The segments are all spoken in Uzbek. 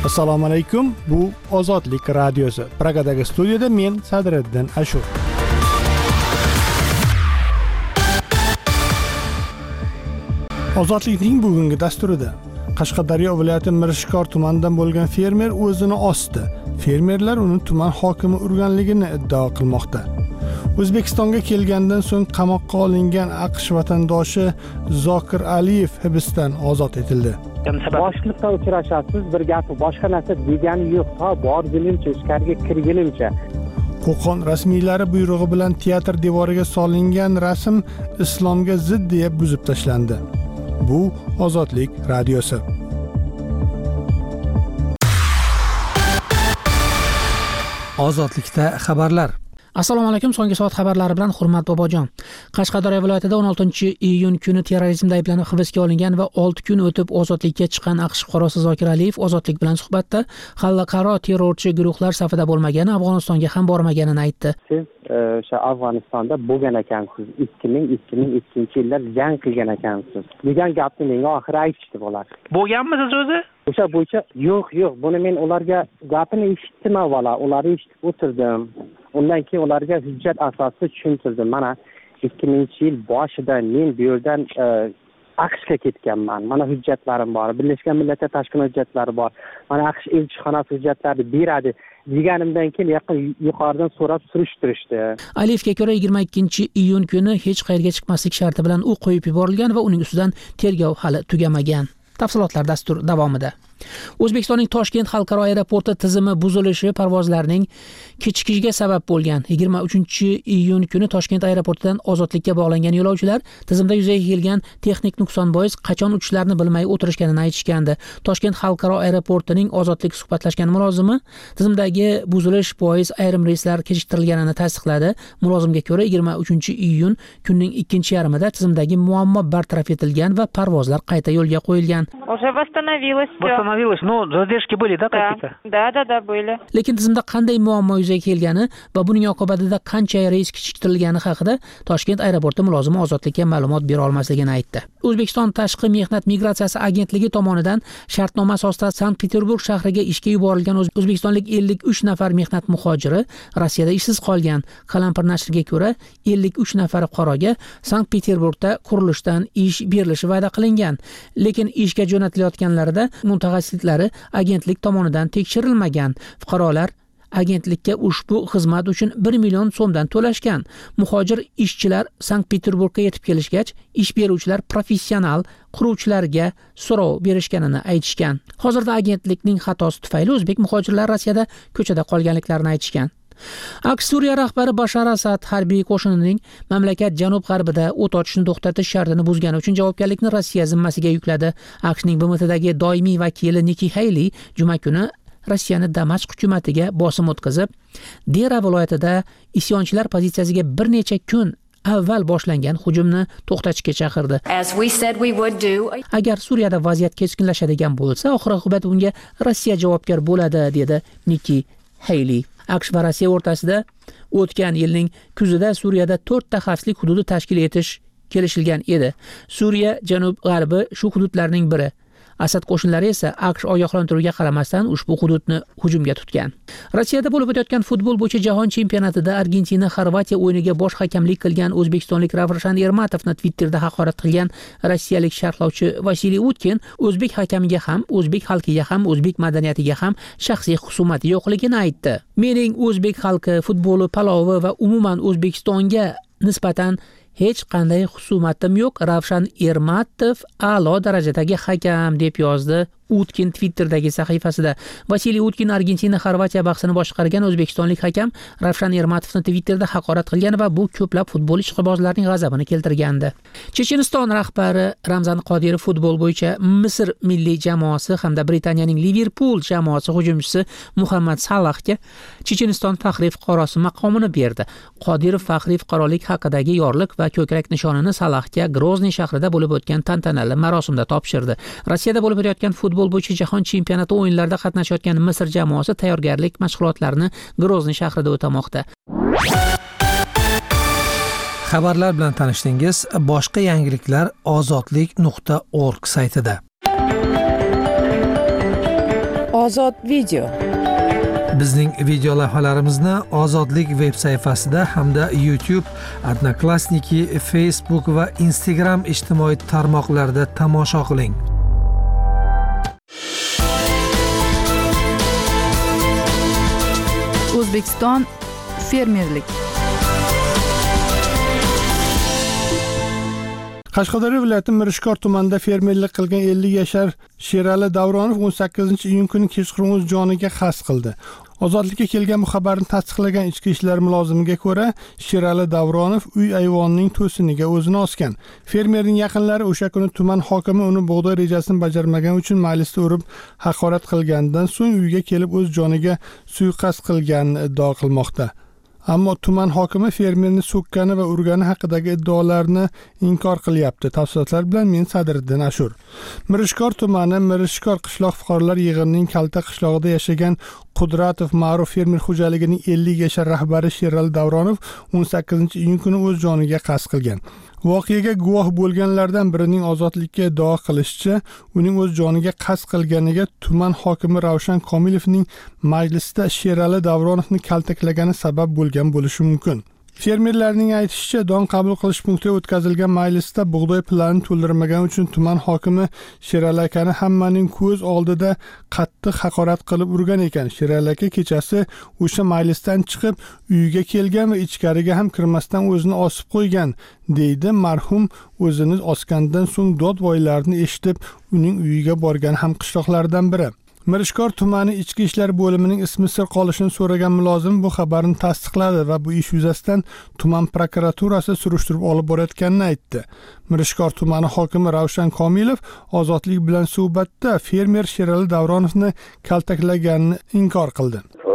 Assalomu alaykum. Bu Ozodlik radiosi. Pragadagi studiyada men Sadriddin Ashur. Ozodlikning bugungi dasturida Qashqadaryo viloyati Mirishkor tumanidan bo'lgan fermer o'zini osdi. Fermerlar uni tuman hokimi urganligini iddao qilmoqda. O'zbekistonga kelgandan so'ng qamoqqa olingan AQSh vatandoshi Zokir Aliyev hibsdan ozod etildi. Boshliqqa uchrashasiz, bir gapi boshqa narsa degani yo'q. Ha, borgunimcha, ichkariga kirgunimcha. Qo'qon rasmiylari buyrug'i bilan teatr devoriga solingan rasm islomga zid deb buzib tashlandi. Bu Ozodlik radiosi. Ozodlikda xabarlar. Assalomu alaykum. So'nggi soat xabarlari bilan Hurmat Bobojon. Qashqadaryo viloyatida 16-iyun kuni terrorizmda ayblanib hibsga olingan va 6 kun o'tib ozodlikka chiqqan AQSh fuqarosi Zokir Aliyev Ozodlik bilan suhbatda xalqaro terrorchi guruhlar safida bo'lmagani, Afg'onistonga ham bormaganini aytdi. Siz o'sha Afg'onistonda bo'lgan ekansiz. 2002-yillar jang qilgan ekansiz. degan gapni menga oxiri aytishdi bular. Bo'lganmisiz o'zi? O'sha bo'yicha yo'q, buni men ularga gapini eshitdim avvalo, ularni eshitib o'tirdim. Undan keyin ularga hujjat asosida tushuntirdim. Mana 2000-yil boshida men bu yerdan AQShga ketganman. Mana hujjatlarim bor. Birlashgan Millatlar tashkiloti hujjatlari bor. Mana AQSh elchixonasi hujjatlarni beradi deganimdan keyin yuqoridan so'rab surishtirishdi. Aliyevga ko'ra 22-iyun kuni hech qayerga chiqmaslik sharti bilan u qo'yib yuborilgan va uning ustidan tergov hali tugamagan. Tafsilotlar dastur davomida. O'zbekistonning Toshkent xalqaro aeroporti tizimi buzilishi parvozlarning kechikishiga sabab bo'lgan. 23-iyun kuni Toshkent aeroportidan ozodlikka bog'langan yo'lovchilar tizimda yuzaga kelgan texnik nuqson bois qachon uchishlarini bilmay o'tirishganini aytishgandi. Toshkent xalqaro aeroportining ozodlik suhbatlashgan mulozimi tizimdagi buzilish bois ayrim reyslar kechiktirilganini tasdiqladi. Mulozimga ko'ra 23-iyun kunning ikkinchi yarmida tizimdagi muammo bartaraf etilgan va parvozlar qayta yo'lga qo'yilgan. Уже восстановилось, но задержки были, да, какие-то? Да, были. Lekin tizimda qanday muammo yuzaga kelgani va buning oqibatida qancha reys kechiktirilgani haqida Toshkent aeroporti mulozimi Ozodlikka ma'lumot bera olmasligini aytdi. O'zbekiston Tashqi mehnat migratsiyasi agentligi tomonidan shartnoma asosida Sankt-Peterburg shahriga ishga yuborilgan o'zbekistonlik 53 nafar mehnat muhojiri Rossiyada ishsiz qolgan. Qalampir nashriga ko'ra 53 nafar fuqaroga Sankt-Peterburgda qurilishdan ish berilishi va'da qilingan. Lekin ishga jo'natilayotganlarida mutaxassisliklari agentlik tomonidan tekshirilmagan. Fuqarolar agentlikka ushbu xizmat uchun 1 million so'mdan to'lashgan. Muhojir ishchilar Sankt-Peterburgga yetib kelishgach, ish beruvchilar professional quruvchilarga so'rov berishganini aytishgan. Hozirda agentlikning xatosi tufayli o'zbek muhojirlar Rossiyada ko'chada qolganliklarini aytishgan. AQSh Suriya rahbari Bashar Asad harbiy qo'shinining mamlakat janub-g'arbida o't ochishni to'xtatish shartini buzgani uchun javobgarlikni Rossiya zimmasiga yukladi. AQShning BMTdagi doimiy vakili Nikki Haley juma kuni Rossiyani Damashq hukumatiga bosim o'tkazib, Dera viloyatida isyonchilar pozitsiyasiga bir necha kun avval boshlangan hujumni to'xtatishga chaqirdi. Agar Suriyada vaziyat keskinlashadigan bo'lsa, oxir-oqibat bunga Rossiya javobgar bo'ladi, dedi Nikki Haley. AQSh va Rossiya o'rtasida o'tgan yilning kuzida Suriyada 4 ta xavfsizlik hududi tashkil etish kelishilgan edi. Suriya janub-g'arbi shu hududlarning biri. Asad qo'shinlari esa AQSh ogohlantiruvga qaramasdan ushbu hududni hujumga tutgan. Rossiyada bo'lib o'tayotgan futbol bo'yicha jahon chempionatida Argentina Xorvatiya o'yiniga bosh hakamlik qilgan o'zbekistonlik Ravshan Ermatovni Twitterda haqorat qilgan rossiyalik sharhlovchi Vasiliy Utkin o'zbek hakamiga ham, o'zbek xalqiga ham, o'zbek madaniyatiga ham shaxsiy xusumati yo'qligini aytdi. Mening o'zbek xalqi, futboli, palovi va umuman O'zbekistonga nisbatan hech qanday xusumatim yo'q. Ravshan Ermatov a'lo darajadagi hakam, deb yozdi Utkin Twitter'dagi sahifasida. Vasiliy Utkin Argentina Xorvatiya bahsini boshqargan o'zbekistonlik hakam Ravshan Ermatovni Twitterda haqorat qilgan va bu ko'plab futbol ishqibozlarining g'azabini keltirgandi. Checheniston rahbari Ramzan Qodirov futbol bo'yicha Misr milliy jamoasi hamda Britaniyaning Liverpool jamoasi hujumchisi Muhammad Salahga Checheniston faxriy fuqarosi maqomini berdi. Qodirov faxriy fuqarolik haqidagi yorliq va ko'krak nishonini Salahga Grozniy shahrida bo'lib o'tgan tantanali marosimda topshirdi. Rossiyada bo'lib o'tayotgan futbol bo'yicha jahon chempionati o'yinlarida qatnashayotgan Misr jamoasi tayyorgarlik mashg'ulotlarini Grozniy shahrida o'tamoqda. Xabarlar bilan tanishdingiz. Boshqa yangiliklar ozodlik.org saytida. Ozod video. Bizning video lavhalarimizni Ozodlik veb sayfasida hamda YouTube, Odnoklassniki, Facebook va Instagram ijtimoiy tarmoqlarida tomosha qiling. O'zbekiston fermerlik. Qashqadaryo viloyati Mirishkor tumanida fermerlik qilgan 50 yashar Sherali Davronov 18-iyun kuni kechqurun o'z joniga qasd qildi. Ozodlikka kelgan bu xabarni tasdiqlagan ichki ishlar mulozimiga ko'ra, Sherali Davronov uy ayvonining to'siniga o'zini osgan. Fermerning yaqinlari o'sha kuni tuman hokimi uni bug'doy rejasini bajarmagani uchun majlisda urib haqorat qilganidan so'ng uyga kelib o'z joniga suiqasd qilganini iddao qilmoqda. Ammo tuman hokimi fermerni so'kkani va urgani haqidagi iddaolarni inkor qilyapti. Tafsilotlar bilan men Sadriddin Ashur. Mirishkor tumani Mirishkor qishloq fuqarolar yig'inining Kalta qishlog'ida yashagan Qudratov Ma'ruf fermer xo'jaligining 50 yashar rahbari Sherali Davronov 18-iyun kuni o'z joniga qasd qilgan. Voqeaga guvoh bo'lganlardan birining ozodlikka iddao qilishicha, uning o'z joniga qasd qilganiga tuman hokimi Ravshan Komilovning majlisda Sherali Davronovni kaltaklagani sabab bo'lgan bo'lishi mumkin. Fermerlarning aytishicha, don qabul qilish punktiga o'tkazilgan majlisda bug'doy planini to'ldirmagani uchun tuman hokimi Sherali akani hammaning ko'z oldida qattiq haqorat qilib urgan ekan. Sherali aka kechasi o'sha majlisdan chiqib uyiga kelgan va ichkariga ham kirmasdan o'zini osib qo'ygan, deydi marhum o'zini osgandan so'ng dod-voylarni eshitib uning uyiga borgan ham qishloqlardan biri. Mirishkor tumani ichki ishlar bo'limining ismi sir qolishini so'ragan mulozim bu xabarni tasdiqladi va bu ish yuzasidan tuman prokuraturasi surishtirib olib borayotganini aytdi. Mirishkor tumani hokimi Ravshan Komilov ozodlik bilan suhbatda fermer Sherali Davronovni kaltaklaganini inkor qildi.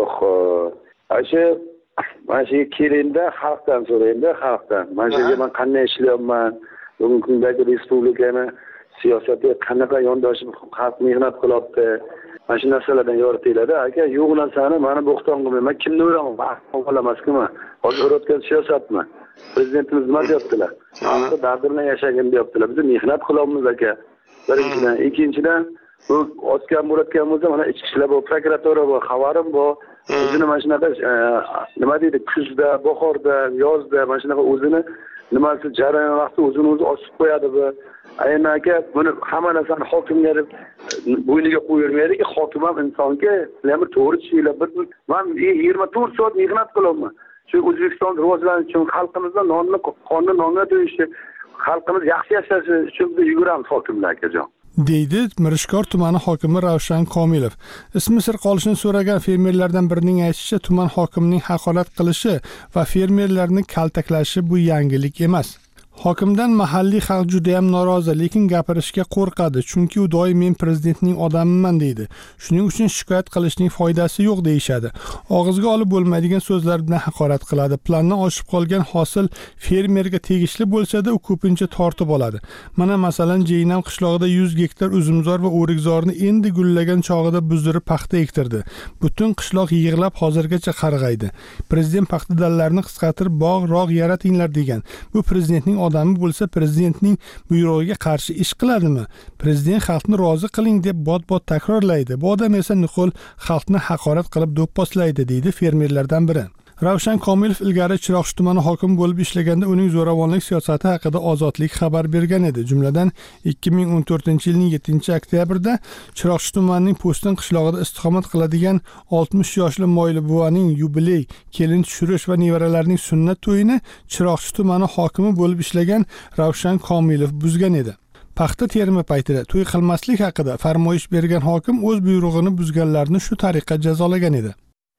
Mana shu kelinda xalqdan so'raydi, xalqdan. Mana shu men qanday ishlayapman, bugungi kundagi respublikani siyosatiga qanaqa yondoshib xalq mehnat qilyapti. Mana shu narsalardan yoritiladi. Aka, yo'q narsani mana bo'xton qilmayman. Kimni o'raman? Avval emasku. Hozir o'rayotgan siyosatmi? Prezidentimiz nima deyaptilar? Xalqni dard bilan yashagin deyaptilar. Biz mehnat qilyapmiz aka. Birinchidan, ikkinchidan bu osgan bo'layotgan bo'lsa, mana ichki ishlar bor, prokuratura bor, xabarim bor. O'zini mana shunaqa nima deydi, kuzda, bahorda, yozda mana shunaqa o'zini nimasi jarayon vaqti o'zini o'zi osib qo'yadi bu. Aynan aka, buni hamma narsani hokimga bo'yniga qo'yvermaydi. Hokim ham insonga, sizlar to'g'ri tushinglar. Men 24 soat mehnat qilyapman. Shu O'zbekiston rivojlanishi uchun, xalqimizning nonni, qonni nonga to'yishi, xalqimiz yaxshi yashashi uchun yuguramiz hokimlar akajon. deydi Mirishkor tumani hokimi Ravshan Komilov. Ismi sir qolishini so'ragan fermerlardan birining aytishicha, tuman hokimining haqorat qilishi va fermerlarni kaltaklashi bu yangilik emas. Hokimdan mahalliy xalq juda ham norozi, lekin gapirishga qo'rqadi, chunki u doim men prezidentning odamiman deydi. Shuning uchun shikoyat qilishning foydasi yo'q deyshadi. Og'izga olib bo'lmaydigan so'zlar bilan haqorat qiladi. Plandan oshib qolgan hosil fermerga tegishli bo'lsa-da, u ko'pincha tortib oladi. Mana masalan, Jeynam qishlog'ida 100 gektar uzumzor va o'rikzorni endi gullagan chog'ida buzdirib paxta ektirdi. Butun qishloq yig'lab hozirgacha qarg'aydi. Prezident paxta dallarini qisqartirib bog'-rog' yaratinglar degan. Bu prezidentning odami bo'lsa, prezidentning buyrug'iga qarshi ish qiladimi? Prezident xalqni rozi qiling deb bot-bot takrorlaydi. Bu odam esa nuqul xalqni haqorat qilib do'pposlaydi, deydi fermerlardan biri. Ravshan Komilov ilgari Chiroqchi tumani hokimi bo'lib ishlaganda uning zo'ravonlik siyosati haqida Ozodlik xabar bergan edi. Jumladan 2014-yilning 7-oktyabrda Chiroqchi tumanining Po'stin qishlog'ida istiqomat qiladigan 60 yoshli Mo'yli buvaning yubiley, kelin tushirish va nevaralarining sunnat to'yini Chiroqchi tumani hokimi bo'lib ishlagan Ravshan Komilov buzgan edi. Paxta terimi paytida to'y qilmaslik haqida farmoyish bergan hokim o'z buyrug'ini buzganlarni shu tariqa jazolagan edi.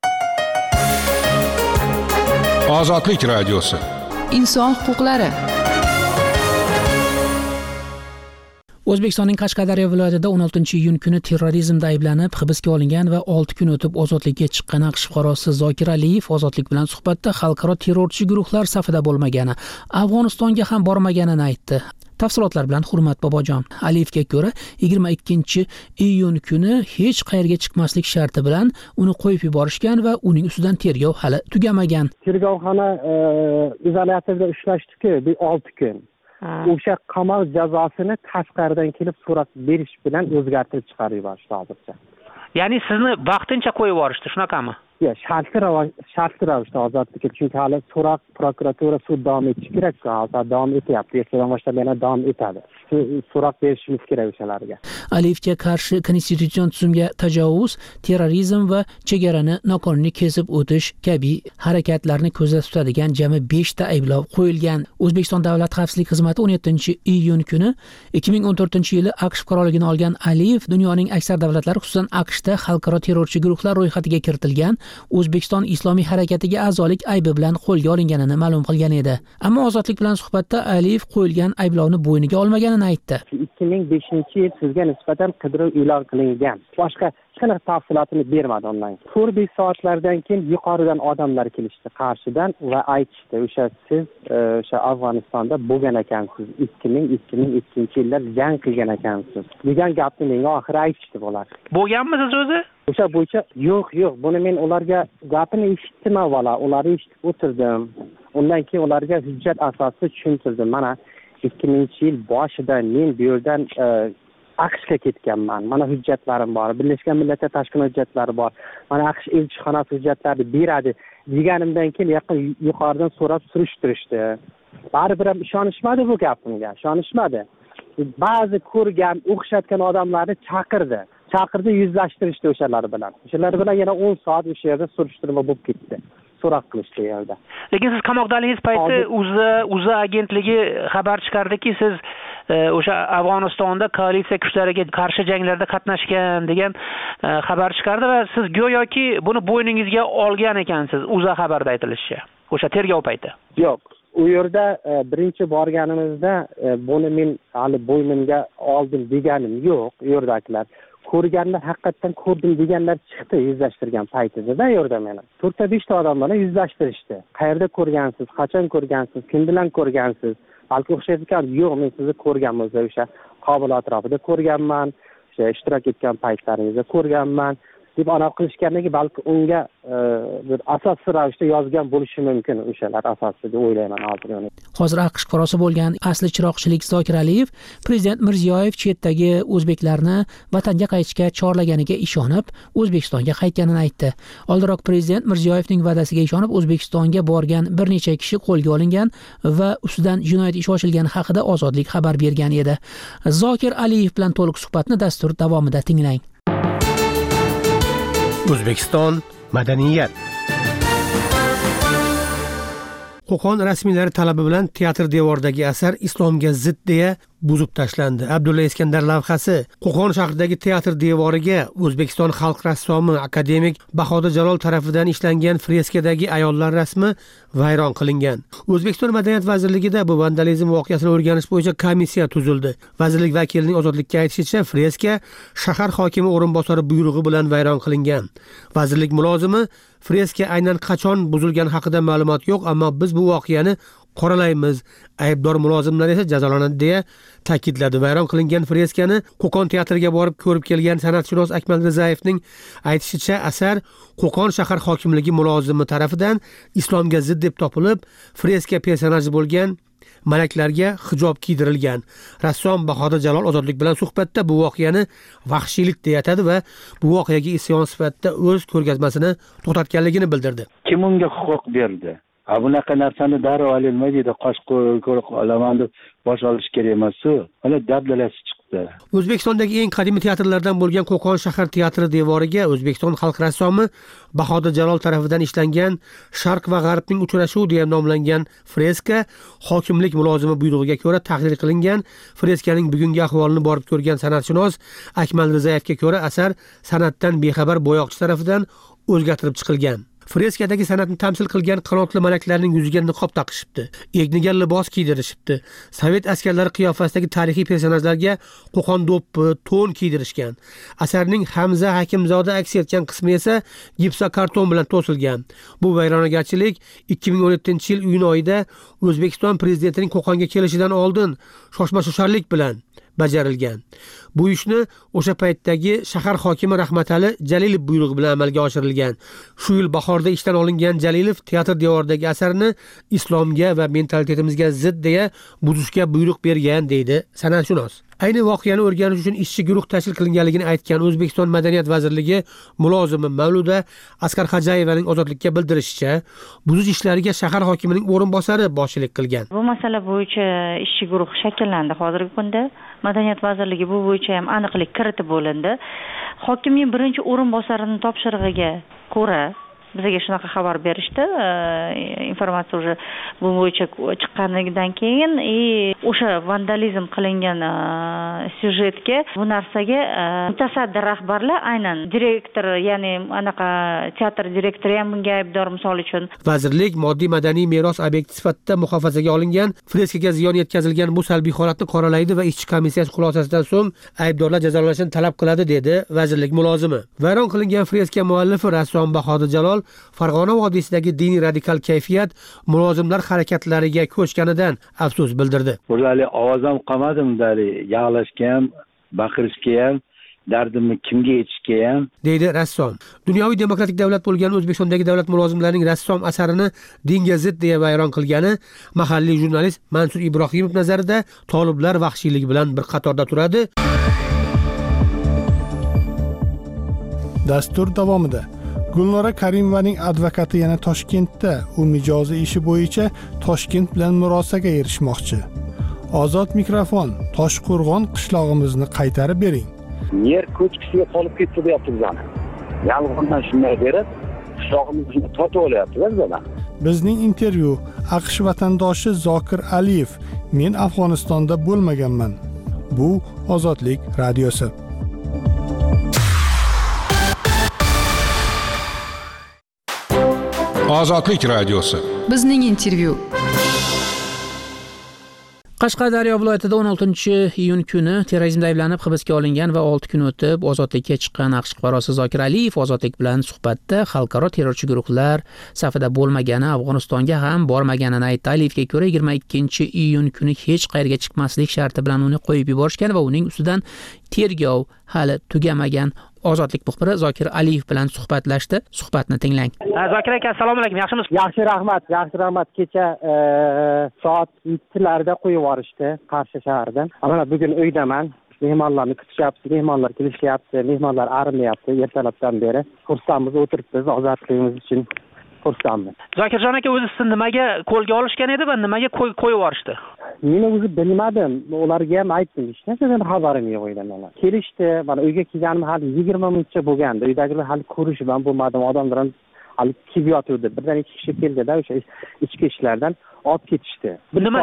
Ozodlik radiosi. Inson huquqlari. O'zbekistonning Qashqadaryo viloyatida 16-iyun kuni terrorizmda ayblanib hibsga olingan va 6 kun o'tib ozodlikka chiqqan AQSh fuqarosi Zokir Aliyev Ozodlik bilan suhbatda xalqaro terrorchi guruhlar safida bo'lmagani, Afg'onistonga ham bormaganini aytdi. Tafsilotlar bilan Hurmat Bobojon. Aliyevga ko'ra 22-iyun kuni hech qayerga chiqmaslik sharti bilan uni qo'yib yuborishgan va uning ustidan tergov hali tugamagan. Tergovxona izolyatorda ushlashdi-ku, 6 kun. O'sha qamoq jazosini tashqaridan kelib so'rab berish bilan o'zgartirib chiqarib yuborishdi hozircha. Ya'ni sizni vaqtincha qo'yib yuborishdi, shunaqami? Yo'q, shartli ravishda ozodlikka, chunki hali so'roq prokuratura sud davom etishi kerak-ku, hozir davom etyapti, ertadan boshlab yana davom etadi. So'roq berishimiz kerak o'shalarga. Aliyevga qarshi konstitutsion tuzumga tajovuz, terrorizm va chegarani noqonuniy kesib o'tish kabi harakatlarni ko'zda tutadigan jami 5 ta ayblov qo'yilgan. O'zbekiston Davlat xavfsizlik xizmati 17-iyun kuni 2014-yili AQSh fuqaroligini olgan Aliyev dunyoning aksar davlatlari, xususan AQShda xalqaro terrorchi guruhlar ro'yxatiga kiritilgan O'zbekiston Islomiy harakatiga a'zolik aybi bilan qo'lga olinganini ma'lum qilgan edi. Ammo Ozodlik bilan suhbatda Aliyev qo'yilgan ayblovni bo'yniga olmaganini aytdi. 2005-yil sizga nisbatan qidiruv e'lon qilingan. Boshqa hech qanaqa tafsilotini bermadi ondan. 4-5 soatlardan keyin yuqoridan odamlar kelishdi Qarshidan va aytishdi, o'sha siz o'sha Afg'onistonda bo'lgan ekansiz, 2002-yillar jang qilgan ekansiz degan gapni menga oxiri aytishdi bular. Bo'lganmisiz o'zi? O'sha bo'yicha yo'q, buni men ularga gapini eshitdim avvalo, ularni eshitib o'tirdim. Undan keyin ularga hujjat asosida tushuntirdim. Mana 2000-yil boshida men bu yerdan AQShga ketganman. Mana hujjatlarim bor. Birlashgan Millatlar tashkilot hujjatlari bor. Mana AQSh elchixonasi hujjatlarni beradi deganimdan keyin yuqoridan so'rab surishtirishdi. Baribir ham ishonishmadi bu gapimga. Ishonishmadi. Ba'zi ko'rgan, o'xshatgan odamlarni chaqirdi, yuzlashtirishdi o'shalar bilan. O'shalar bilan yana 10 soat o'sha yerda surishtirma bo'lib ketdi. So'roq qilishdi yerda. Lekin siz qamoqdaligingiz payti UZ agentligi xabar chiqardiki, siz o'sha Afg'onistonda koalitsiya kuchlariga qarshi janglarda qatnashgan degan xabar chiqardi va siz go'yoki buni bo'yningizga olgan ekansiz, UZ xabarda aytilishicha. O'sha tergov payti. Yo'q. U yerda birinchi borganimizda buni men hali bo'ynimga oldim deganim yo'q, u yerdagilar. Ko'rganlar haqiqatan ko'rdim deganlar chiqdi yuzlashtirgan paytida yerda meni. 4-5 ta odam bilan yuzlashtirishdi. Qayerda ko'rgansiz, qachon ko'rgansiz, kim bilan ko'rgansiz? Balki o'xshaydi ekan, yo'q, men sizni ko'rganman, o'sha Qobul atrofida ko'rganman, o'sha ishtirok etgan paytlaringizda ko'rganman deb aniq qilishganligi balki unga bir asossiz ravishda yozgan bo'lishi mumkin o'shalar asosida deb o'ylayman hozir. Hozir AQSh fuqarosi bo'lgan asli chiroqchilik Zokir Aliyev Prezident Mirziyoyev chetdagi o'zbeklarni vatanga qaytishga chorlaganiga ishonib, O'zbekistonga qaytganini aytdi. Oldinroq Prezident Mirziyoyevning va'dasiga ishonib, O'zbekistonga borgan bir necha kishi qo'lga olingan va ustidan jinoyat ishi ochilgani haqida Ozodlik xabar bergan edi. Zokir Aliyev bilan to'liq suhbatni dastur davomida tinglang. O'zbekiston madaniyat. Qo'qon rasmiylari talabi bilan teatr devoridagi asar islomga zid deya buzib tashlandi. Abdulla Iskandar lavhasi Qo'qon shahridagi teatr devoriga O'zbekiston xalq rassomi akademik Bahodir Jalol tarafidan ishlangan freskadagi ayollar rasmi vayron qilingan. O'zbekiston Madaniyat vazirligida bu vandalizm voqeasini o'rganish bo'yicha komissiya tuzildi. Vazirlik vakilining Ozodlikka aytishicha, freska shahar hokimi o'rinbosari buyrug'i bilan vayron qilingan. Vazirlik mulozimi freska aynan qachon buzilgani haqida ma'lumot yo'q, ammo biz bu voqeani qoralaymiz, aybdor mulozimlar esa jazolanadi deya ta'kidladi. Vayron qilingan freskani Qo'qon teatriga borib ko'rib kelgan san'atshunos Akmal Rizayevning aytishicha, asar Qo'qon shahar hokimligi mulozimi tarafidan islomga zid deb topilib, freska personaji bo'lgan malaklarga hijob kiydirilgan. Rassom Bahodir Jalol Ozodlik bilan suhbatda bu voqeani vahshiylik deya atadi va bu voqeaga isyon sifatida o'z ko'rgazmasini to'xtatganligini bildirdi. Kim unga huquq berdi? Bunaqa narsani darrov olinmaydi, qosh ko'riq olaman deb bosh olish kerak emas-ku. Mana dabdalasi chiqdi. O'zbekistondagi eng qadimiy teatrlardan bo'lgan Qo'qon shahar teatri devoriga O'zbekiston xalq rassomi Bahodir Jalol tarafidan ishlangan Sharq va G'arbning uchrashuvi deya nomlangan freska hokimlik mulozimi buyrug'iga ko'ra tahrir qilingan. Freskaning bugungi ahvolini borib ko'rgan san'atshunos Akmal Rizayevga ko'ra asar san'atdan bexabar bo'yoqchi tarafidan o'zgartirib chiqilgan. Freskadagi san'atni tamsil qilgan qanotli malaklarning yuziga niqob taqishibdi, egniga libos kiydirishibdi. Sovet askarlari qiyofasidagi tarixiy personajlarga Qo'qon do'ppi, to'n kiydirishgan. Asarning Hamza Hakimzoda aks etgan qismi esa gipsokarton bilan to'silgan. Bu vayronagarchilik 2017-yil iyun oyida O'zbekiston prezidentining Qo'qonga kelishidan oldin shoshma-shosharlik bilan bajarilgan. Bu ishni o'sha paytdagi shahar hokimi Rahmatali Jalilov buyrug'i bilan amalga oshirilgan. Shu yil bahorda ishdan olingan Jalilov teatr devoridagi asarni islomga va mentalitetimizga zid deya buzishga buyruq bergan deydi san'atshunos. Ayni voqeani o'rganish uchun ishchi guruh tashkil qilinganligini aytgan O'zbekiston Madaniyat vazirligi mulozimi Mavluda Askarxo'jayevaning Ozodlikka bildirishicha, buzish ishlariga shahar hokimining o'rinbosari boshchilik qilgan. Bu masala bo'yicha ishchi guruh shakllandi. Hozirgi kunda Madaniyat vazirligi bu bo'yicha ham aniqlik kiritib bo'lindi. Hokimning birinchi o'rinbosarining topshirig'iga ko'ra bizga shunaqa xabar berishdi. Informatsiya уже bu bo'yicha chiqqanidan keyin o'sha vandalizm qilingan syujetga bu narsaga mutasaddi rahbarlar, aynan direktor, ya'ni anaqa teatr direktori ham bunga aybdor misol uchun. Vazirlik moddiy madaniy meros obyekti sifatida muhofazaga olingan, freskaga ziyon yetkazilgan bu salbiy holatni qoralaydi va ishchi komissiyasi xulosasidan so'ng aybdorlar jazolanishini talab qiladi, dedi vazirlik mulozimi. Vayron qilingan freska muallifi rassom Bahodir Jalol Farg'ona vodiysidagi diniy radikal kayfiyat mulozimlar harakatlariga ko'chganidan afsus bildirdi. Ularga ovozim qolmadim, yig'lashga ham, baqirishga ham, dardimni kimga aytishga ham, deydi rassom. Dunyoviy demokratik davlat bo'lgan O'zbekistondagi davlat mulozimlarining rassom asarini dinga zid deya vayron qilgani mahalliy jurnalist Mansur Ibrohimov nazarida toliblar vahshiyligi bilan bir qatorda turadi. Dastur davomida Gulnora Karimovaning advokati yana Toshkentda u mijozi ishi bo'yicha Toshkent bilan murosaga erishmoqchi. Ozod mikrofon, Toshqo'rg'on qishlog'imizni qaytarib bering. Yer ko'chkisiga qolib ketdi deyapti bizani. Yalg'ondan shunday berib, qishlog'imizni tortib olyapti bizdan. Bizning intervyu AQSh vatandoshi Zokir Aliyev, men Afg'onistonda bo'lmaganman. Bu Ozodlik radiosi. Ozodlik radiosi. Bizning intervyu. Qashqadaryo viloyatida 16-iyun kuni terrorizmda ayblanib hibsga olingan va 6 kun o'tib ozodlikka chiqqan AQSh fuqarosi Zokir Aliyev Ozodlik bilan suhbatda xalqaro terrorchi guruhlar safida bo'lmagani, Afg'onistonga ham bormaganini aytdi. Aliyevga ko'ra 22-iyun kuni hech qayerga chiqmaslik sharti bilan uni qo'yib yuborishgan va uning ustidan tergov hali tugamagan. Ozodlik muxbiri Zokir Aliyev bilan suhbatlashdi. Suhbatni tinglang. Zokir aka, assalomu alaykum. Yaxshimisiz? Yaxshi, rahmat. Kecha soat 7larda qo'yib yuborishdi Qarshi shahridan. Mana bugun uydaman. Mehmonlarni kutishyapti, mehmonlar kelishyapti, mehmonlar arimayapti ertalabdan beri. Xursandmiz, o'tiribmiz ozodligimiz uchun. Xursandmiz. Zokirjon aka, o'zi sizni nimaga qo'lga olishgan edi va nimaga qo'yib yuborishdi? Men o'zi bilmadim. Ularga ham aytdim, hech narsadan xabarim yo'q edi mana. Kelishdi, mana uyga kelganim hali 20 minutcha bo'lgandi. Uydagilar hali ko'rishib ham bo'lmadim. Odamlar ham hali kelib yotuvdi. Birdan 2 kishi keldida, o'sha ichki ishlardan olib ketishdi. Nima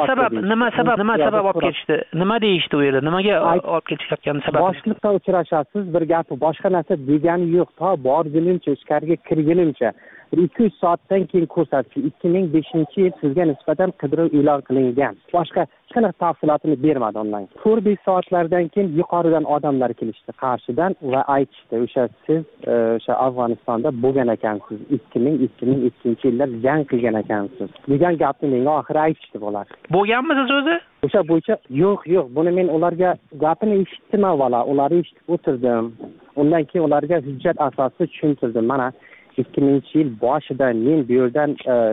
sabab olib ketishdi? Nima deyishdi u yerda? Nimaga olib ketishayotgani sababi? Boshliqqa uchrashasiz, bir gapi boshqa narsa degani yo'q. To borgunimcha, ichkariga kirgunimcha 2-3 soatdan keyin ko'rsatdi. 2005-yil sizga nisbatan qidiruv e'lon qilingan. Boshqa hech qanaqa tafsilotini bermadi ondan. 4-5 soatlardan keyin yuqoridan odamlar kelishdi Qarshidan va aytishdi, o'sha siz o'sha Afg'onistonda bo'lgan ekansiz. 2002-yillar jang qilgan ekansiz. degan gapni menga oxiri aytishdi bular. Bo'lganmisiz o'zi? O'sha bo'yicha yo'q. Buni men ularga gapini eshitdim avvalo. Ularni eshitib o'tirdim. Undan keyin ularga hujjat asosida tushuntirdim. Mana 2000-yil boshida men bu yerdan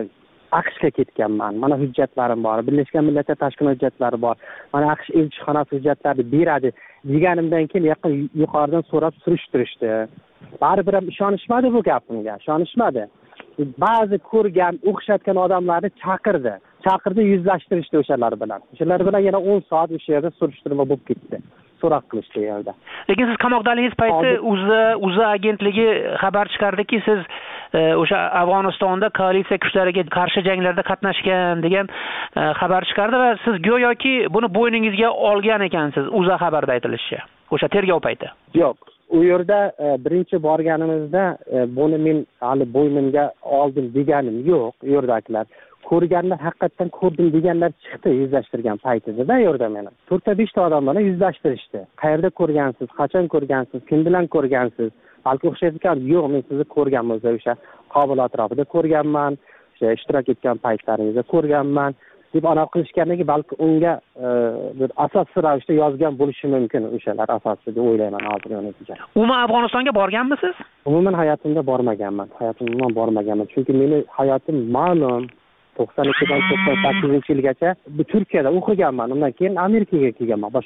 AQShga ketganman. Mana hujjatlarim bor. Birlashgan Millatlar tashkilot hujjatlari bor. Mana AQSh elchixonasi hujjatlarini beradi deganimdan keyin yuqoridan so'rab surishtirishdi. Baribir ham ishonishmadi bu gapimga. Ishonishmadi. Ba'zi ko'rgan, o'xshatgan odamlarni chaqirdi, yuzlashtirishdi o'shalar bilan. O'shalar bilan yana 10 soat o'sha yerda surishtirma bo'lib ketdi. So'roq qilishdi yerda. Lekin siz qamoqdaliginiz payti UZA agentligi xabar chiqardiki, siz o'sha Afg'onistonda koalitsiya kuchlariga qarshi janglarda qatnashgan degan xabar chiqardi va siz go'yoki buni bo'yningizga olgan ekansiz, UZA xabarda aytilishicha. O'sha tergov payti. Yo'q. U yerda birinchi borganimizda buni men hali bo'ynimga oldim deganim yo'q, u yerdagilar. Ko'rganlar haqiqatan ko'rdim deganlar chiqdi yuzlashtirgan paytida yerda meni. 4-5 ta odam bilan yuzlashtirishdi. Qayerda ko'rgansiz, qachon ko'rgansiz, kim bilan ko'rgansiz? Balki o'xshaydigan yo'q, men sizni ko'rganman o'sha Qobul atrofida ko'rganman, o'sha ishtirok etgan paytlaringizda ko'rganman deb aniq qilishganligi balki unga bir asossiz ravishda yozgan bo'lishi mumkin o'shalar asosida deb o'ylayman hozir yonimizga. Umuman Afg'onistonga borganmisiz? Umuman hayotimda bormaganman. Chunki meni hayotim ma'lum 92dan 98-yilgacha bu Turkiyada o'qiganman. Undan keyin Amerikaga kelganman. Boshqa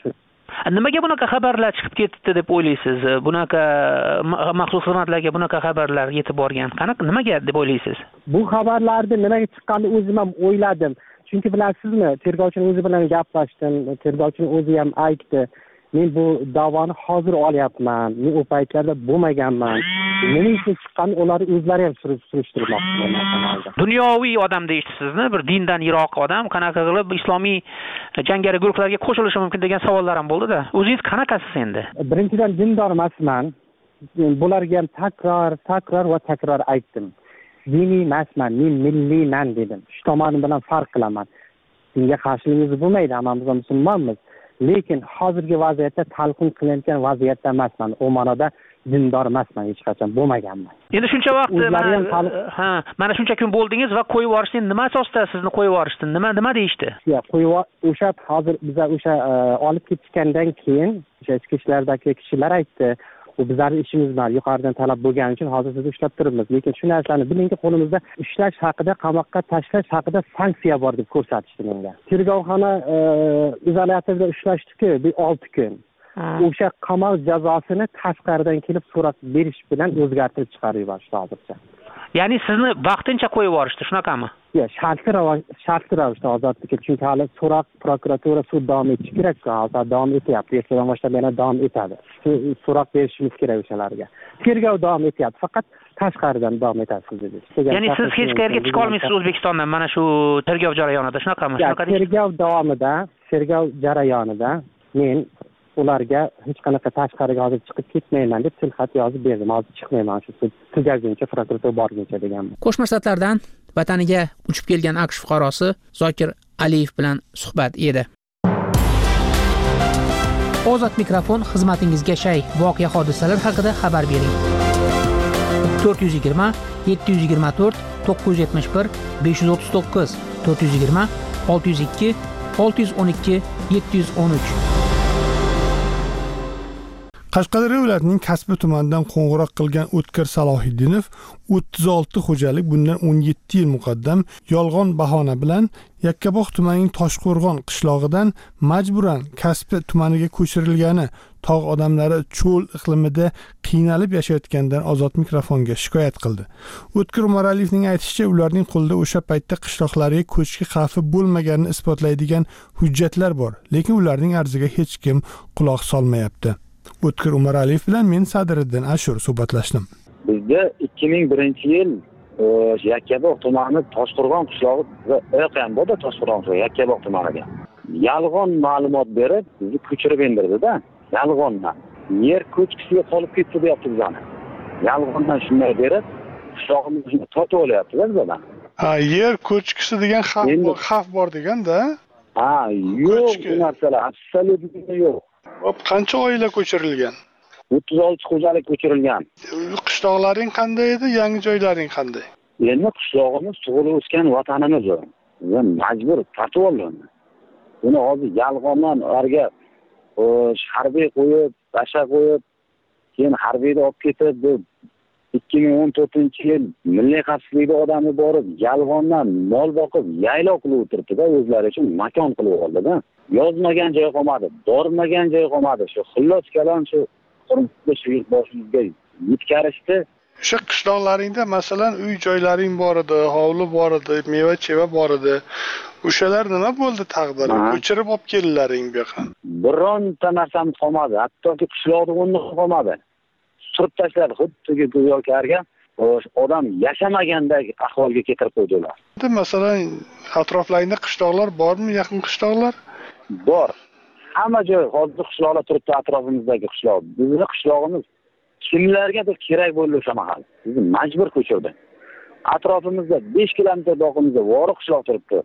Nimaga bunaqa xabarlar chiqib ketdi deb o'ylaysiz? Bunaqa maxsus xizmatlarga bunaqa xabarlar yetib borgan. Nimaga deb o'ylaysiz? Bu xabarlarni nimaga chiqqanini o'zim ham o'yladim. Chunki bilasizmi, tergovchining o'zi bilan gaplashdim. Tergovchining o'zi ham aytdi. Men bu da'voni hozir olyapman. Men u paytlarda bo'lmaganman. Nima uchun chiqqanini ular o'zlari ham surishtirmoqchi. Dunyoviy odam deyishsizmi? Bir dindan yiroq odam qanaqa qilib islomiy jangari guruhlarga qo'shilishi mumkin degan savollar ham bo'ldi-da. O'zingiz qanaqasiz endi? Birinchidan dindor emasman. Bularga ham takror aytdim. Diniy emasman, men milliyman dedim. Shu tomoni bilan farq qilaman. Dinga qarshiligimiz bo'lmaydi, hammamiz ham musulmonmiz. Lekin hozirgi vaziyatda talqin qilinayotgan vaziyatda emasman. U ma'noda dindor emasman, hech qachon bo'lmaganman. Endi shuncha vaqt mana shuncha kun bo'ldingiz va qo'yib yuborishdi. Nima asosda sizni qo'yib yuborishdi? Nima deyishdi? O'sha hozir biz o'sha olib ketishgandan keyin o'sha ichki ishlardagi kishilar aytdi. Bu bizning ishimiz bilan yuqoridan talab bo'lgani uchun hozir sizni ushlab turibmiz. Lekin shu narsani bilingki, qo'limizda ushlash haqida, qamoqqa tashlash haqida sanksiya bor deb ko'rsatishdi menga. Tergovxona izolyatorda ushlashdi-ku, 6 kun. O'sha qamoq jazosini tashqaridan kelib so'rab berish bilan o'zgartirib chiqarib yuborishdi hozircha. Ya'ni sizni vaqtincha qo'yib yuborishdi, shunaqami? Yo'q, shartli ravishda ozodlikka, chunki hali so'roq prokuratura sud davom etishi kerak-ku, hozir davom etyapti. Ertadan boshlab yana davom etadi. So'roq berishimiz kerak o'shalarga. Tergov davom etyapti, faqat tashqaridan davom etasiz dedi. Ya'ni siz hech qayerga chiqa olmaysiz O'zbekistondan mana shu tergov jarayonida, shunaqami? Tergov jarayonida men ularga hech qanaqa tashqariga hozir chiqib ketmayman deb tilxat yozib berdim. Hozir chiqmayman, shu sud tugaguncha, prokuratura borguncha deganman. Qo'shma Shtatlardan vataniga uchib kelgan AQSh fuqarosi Zokir Aliyev bilan suhbat edi. Ozod mikrofon xizmatingizga shay voqea hodisalar haqida xabar bering. 420 724 971 539 420 602 612 713. Qashqadaryo viloyatining Kasbi tumanidan qo'ng'iroq qilgan O'tkir Salohiddinov 36 xo'jalik bundan 17 yil muqaddam yolg'on bahona bilan Yakkabog' tumanining Toshqo'rg'on qishlog'idan majburan Kasbi tumaniga ko'chirilgani, tog' odamlari cho'l iqlimida qiynalib yashayotgandan Ozod mikrofonga shikoyat qildi. O'tkir Umaraliyevning aytishicha, ularning qo'lida o'sha paytda qishloqlariga ko'chki xavfi bo'lmaganini isbotlaydigan hujjatlar bor, lekin ularning arziga hech kim quloq solmayapti. O'tkir Umaraliyev bilan men Sadiriddin Ashur suhbatlashdim. Bizda 2001-yil Yakkabog' tumani Toshqo'rg'on qishlog'i ham bo'ldi, Toshqo'rg'on Yakkabog' tumaniga. Yolg'on ma'lumot berib, bizni ko'chirib indirdi-da, yolg'ondan. Yer ko'chkisiga qolib ketdi deyapti bizani. Yolg'ondan shunday berib, qishlog'imizni totib olyapti-da bizdan. Yer ko'chkisi degan xavf bor degan-da? Yo'q, bu narsalar absolyutni yo'q. Qancha oila ko'chirilgan? 36 xo'jalik ko'chirilgan. Qishloqlaring qanday edi, yangi joylaring qanday? Endi qishlog'imiz tug'ilib o'sgan vatanimiz u. Men majbur tortib oldim. Buni hozir yolg'ondan ularga harbiy qo'yib, tasha qo'yib, keyin harbiyda olib ketib, 2014-yil milliy xavfsizlikda odamni borib, yolg'ondan mol boqib, yaylov qilib o'tiribdi-da, o'zlari uchun makon qilib oldi-da. Yozmagan joy qolmadi, bormagan joy qolmadi. Shu xullos kalom shu qurbonga shu boshimizga yetkazishdi. O'sha qishloqlaringda masalan uy joylaring bor edi, hovli bor edi, meva-cheva bor edi. O'shalar nima bo'ldi taqdiri? Ko'chirib olib keldilaring bu yoqqa. Bironta narsamiz qolmadi, hattoki qishloqda o'rniq qolmadi. Surib tashladi, xuddi go'yokarga odam yashamagandek ahvolga keltirib qo'ydilar. Masalan, atroflaringda qishloqlar bormi, yaqin qishloqlar? Bor. Hamma joy hozir qishloqlar turibdi, atrofimizdagi qishloq. Bizning qishlog'imiz kimlargadir kerak bo'ldi o'sha mahal. Bizni majbur ko'chirdi. Atrofimizda 5 kilometr uzoqimizda Vori qishloq turibdi.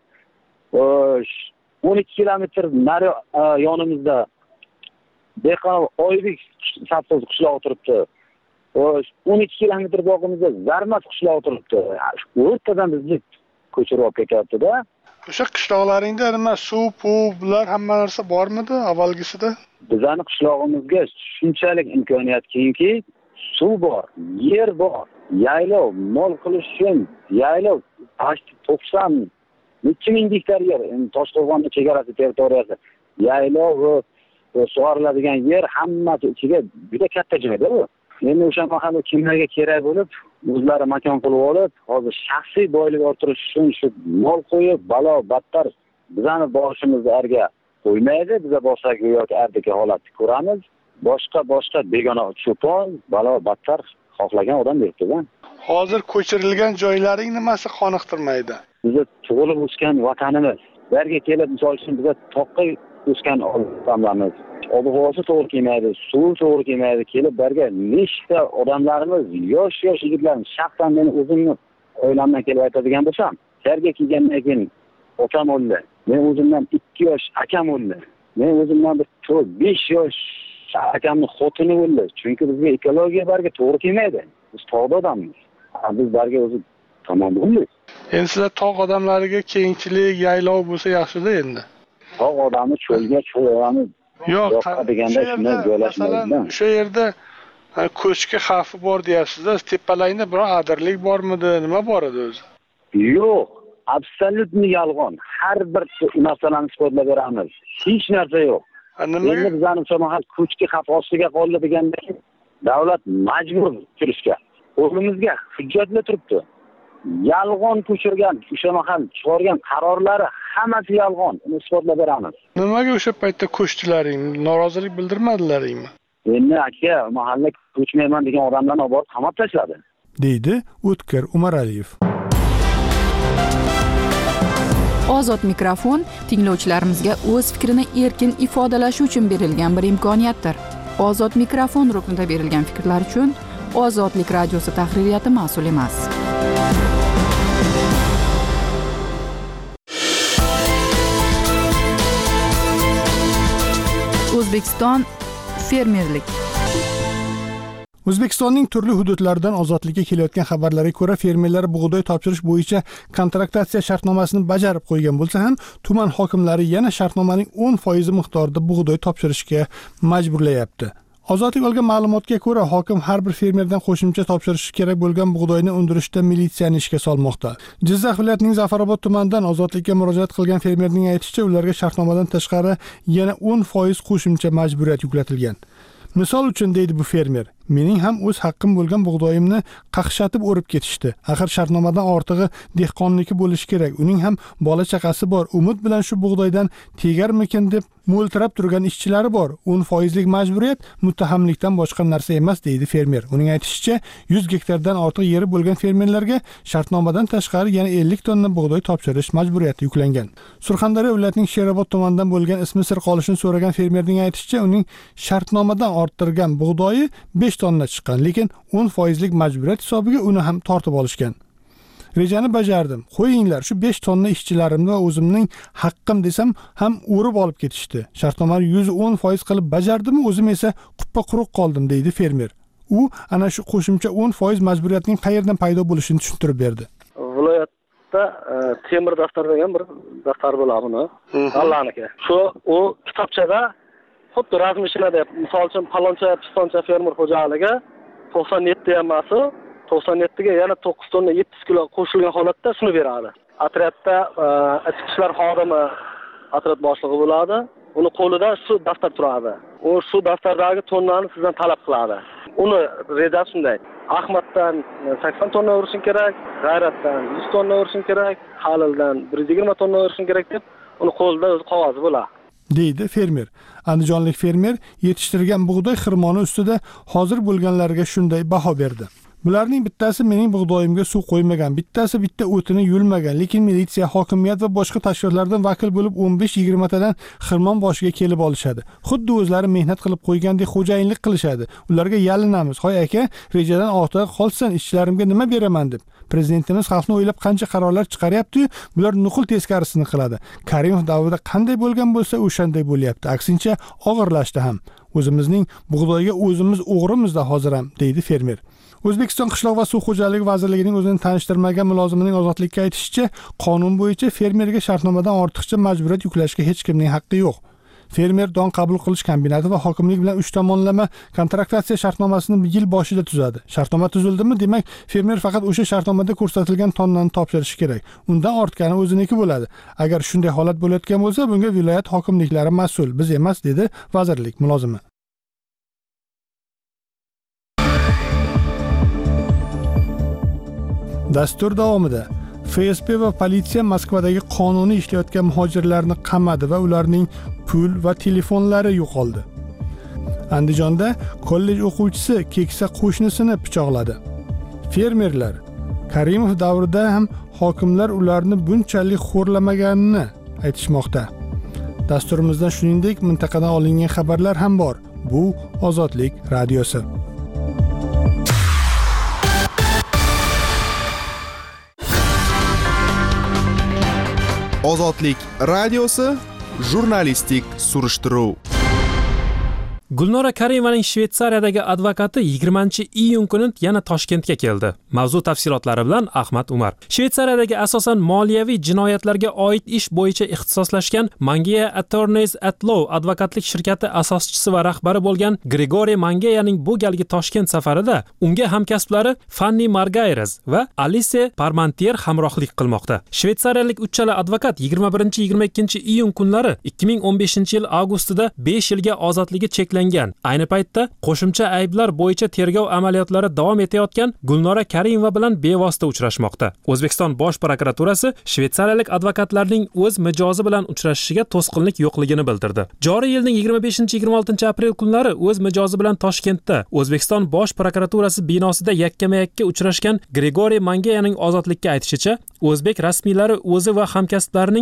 12 kilometr nari yonimizda Dehqon Oybek savdosi qishlog'i turibdi. 12 kilometr uzoqimizda Zarmat qishlog'i turibdi. O'rtadan bizni ko'chirib olib ketyapti-da. O'sha qishloqlaringda nima suv, bular hamma narsa bormidi avvalgisida? Bizning qishlog'imizga shunchalik imkoniyat kengki, suv bor, yer bor, yaylov, mol qilish uchun yaylov 90 ming gektar yer, Toshqo'rg'onning chegarasi territoriyasi. Yaylov sug'oriladigan yer hammasi ichiga juda katta joyda u. Endi o'sha mahalla kimlarga kerak bo'lib, o'zlari makon qilib olib, hozir shaxsiy boylik orttirish uchun shu mol qo'yib, balo battar bizani boshimizni arga qo'ymaydi. Biz boshqa yoki ardiki holatni ko'ramiz. Boshqa begona cho'pon, balo battar xohlagan odam yo'qda. Hozir ko'chirilgan joylaring nimasi qoniqtirmaydi? Biz tug'ilib o'sgan vatanimiz. Yerga kelib, misol uchun biz toqqa o'sgan odamlarimiz. Ob-havosi to'g'ri kelmaydi, suvi to'g'ri kelmaydi. Kelib berga nechta odamlarimiz, yosh yigitlarimiz, shaxsan men o'zimni oilamdan kelib aytadigan bo'lsam, yerga kelgandan keyin otam o'ldi. Men o'zimdan 2 yosh akam o'ldi. Men o'zimdan 5 yosh akamni xotini o'ldi. Chunki bizga ekologiya barga to'g'ri kelmaydi. Biz tog'da odammiz. Biz barga o'zi tamom bo'ldik. Endi sizlar tog' odamlariga kengchilik, yaylov bo'lsa yaxshida endi. Tog' odamni cho'lga cho'lani yo'q deganda shunday joylashmaydi. O'sha yerda ko'chki xavfi bor deyapsiz-da. Tepalayda biror adirlik bormidi? Nima bor edi o'zi? Yo'q, absolyutni yolg'on. Har bir narsalarni isbotlab beramiz. Hech narsa yo'q. Endi bizning mahal ko'chki xavf ostiga qoldi deganda davlat majbur kirishga. O'zimizga hujjatlar turibdi. Yolg'on ko'chirgan, o'sha mahal chiqargan qarorlari hammasi yolg'on. Uni isbotlab beramiz. Nimaga o'sha paytda ko'chdilaring? Norozilik bildirmadilaringmi? Endi aka, mahalla ko'chmayman degan odamlarni olib qamab tashladi, deydi O'tkir Umaraliyev. Ozod mikrofon tinglovchilarimizga o'z fikrini erkin ifodalashi uchun berilgan bir imkoniyatdir. Ozod mikrofon ruknida berilgan fikrlar uchun Ozodlik radiosi tahririyati mas'ul emas. O'zbekiston fermerlik. O'zbekistonning turli hududlaridan ozodlikka kelayotgan xabarlarga ko'ra, fermerlar bug'doy topshirish bo'yicha kontraktatsiya shartnomasini bajarib qo'ygan bo'lsa ham, tuman hokimlari yana shartnomaning 10% miqdorida bug'doy topshirishga majburlayapti. Ozodlik olgan ma'lumotga ko'ra, hokim har bir fermerdan qo'shimcha topshirishi kerak bo'lgan bug'doyni undirishda militsiyani ishga solmoqda. Jizzax viloyatining Zafarobod tumanidan ozodlikka murojaat qilgan fermerning aytishicha, ularga shartnomadan tashqari yana 10% qo'shimcha majburiyat yuklatilgan. Misol uchun deydi bu fermer, mening ham o'z haqqim bo'lgan bug'doyimni qaqshatib o'rib ketishdi. Axir shartnomadan ortig'i dehqonniki bo'lishi kerak. Uning ham bola chaqasi bor. Umid bilan shu bug'doydan tegarmikin deb mo'ltirab turgan ishchilari bor. 10% majburiyat muttahamlikdan boshqa narsa emas, deydi fermer. Uning aytishicha, 100 gektardan ortiq yeri bo'lgan fermerlarga shartnomadan tashqari yana 50 tonna bug'doy topshirish majburiyati yuklangan. Surxondaryo viloyatining Sherobod tumanidan bo'lgan ismi sir qolishini so'ragan fermerning aytishicha, uning shartnomadan orttirgan bug'doyi 5 tonna chiqqan, lekin 10% majburiyat hisobiga uni ham tortib olishgan. Rejani bajardim. Qo'yinglar, shu 5 tonna ishchilarimni va o'zimning haqqim desam ham o'rib olib ketishdi. Shartnomani 110% qilib bajardimmi, o'zim esa quppa quruq qoldim, deydi fermer. U ana shu qo'shimcha 10% majburiyatning qayerdan paydo bo'lishini tushuntirib berdi. Viloyatda temir daftar degan bir daftar bo'ladi buni. Allaniki. Shu u kitobchada xuddi rasmishlarda, misol uchun paloncha, pistoncha fermer xo'jaligi 97 yamasi 97 ga yana 9 tonna 700 kilo qo'shilgan holatda shuni beradi. Otryadda ichki ishlar xodimi otryad boshlig'i bo'ladi. Uni qo'lida shu daftar turadi. U shu daftardagi tonnani sizdan talab qiladi. Uni rejasi shunday. Ahmaddan 80 tonna urishing kerak, G'ayratdan 100 tonna urishing kerak, Halildan 120 tonna urishing kerak deb uni qo'lida o'z qog'ozi bo'ladi, deydi fermer. Andijonlik fermer yetishtirgan bug'doy xirmoni ustida hozir bo'lganlarga shunday baho berdi. Bularning bittasi mening bug'doyimga suv qo'ymagan, bittasi bitta o'tini yulmagan, lekin militsiya, hokimiyat va boshqa tashkilotlardan vakil bo'lib 15-20 tadan xirmon boshiga kelib olishadi. Xuddi o'zlari mehnat qilib qo'ygandek xo'jayinlik qilishadi. Ularga yalinamiz. Hoy aka, rejadan ortiq qolsin, ishchilarimga nima beraman deb. Prezidentimiz xalqni o'ylab qancha qarorlar chiqaryapti, bular nuqul teskarisini qiladi. Karimov davrida qanday bo'lgan bo'lsa, o'shanday bo'lyapti. Aksincha og'irlashdi ham. O'zimizning bug'doyga o'zimiz o'g'rimizda hozir ham, deydi fermer. O'zbekiston qishloq va suv xo'jaligi vazirligining o'zini tanishtirmagan mulozimining ozodlikka aytishicha, qonun bo'yicha fermerga shartnomadan ortiqcha majburiyat yuklashga hech kimning haqqi yo'q. Fermer don qabul qilish kombinati va hokimlik bilan 3 tomonlama kontraktatsiya shartnomasini yil boshida tuzadi. Shartnoma tuzildimi, demak, fermer faqat o'sha shartnomada ko'rsatilgan tonnani topshirishi kerak. Undan ortgani o'ziniki bo'ladi. Agar shunday holat bo'layotgan bo'lsa, bunga viloyat hokimliklari mas'ul, biz emas, dedi vazirlik mulozimi. Dastur davomida FSB va politsiya Moskvadagi qonuniy ishlayotgan muhojirlarni qamadi va ularning pul va telefonlari yo'qoldi. Andijonda kollej o'quvchisi keksa qo'shnisini pichoqladi. Fermerlar Karimov davrida ham hokimlar ularni bunchalik xo'rlamaganini aytishmoqda. Dasturimizda shuningdek mintaqadan olingan xabarlar ham bor. Bu Ozodlik radiosi. Ozodlik radiosi jurnalistik surishtiruv. Gulnora Karimovaning Shveysariyadagi advokati 20-iyun kuni yana Toshkentga keldi. Mavzu tafsilotlari bilan Ahmad Umar. Shveysariyadagi asosan moliyaviy jinoyatlarga oid ish bo'yicha ixtisoslashgan Mangeya Attorneys at Law advokatlik shirkati asoschisi va rahbari bo'lgan Grigoriy Mangeyaning bu galgi Toshkent safarida unga hamkasblari Fanny Margayres va Alice Parmentier hamrohlik qilmoqda. Shveysariyalik uchala advokat 21-22-iyun kunlari 2015-yil avgustida 5 yilga ozodligi cheklangan. Ayni paytda qo'shimcha ayblar bo'yicha tergov amaliyotlari davom etayotgan Gulnora Karimova bilan bevosita uchrashmoqda. O'zbekiston Bosh prokuraturasi shveysariyalik advokatlarning o'z mijozi bilan uchrashishiga to'sqinlik yo'qligini bildirdi. Joriy yilning 25-26 aprel kunlari o'z mijozi bilan Toshkentda O'zbekiston Bosh prokuraturasi binosida yakkama-yakka uchrashgan Grigoriy Mangeyaning ozodlikka aytishicha, o'zbek rasmiylari o'zi va hamkasblarining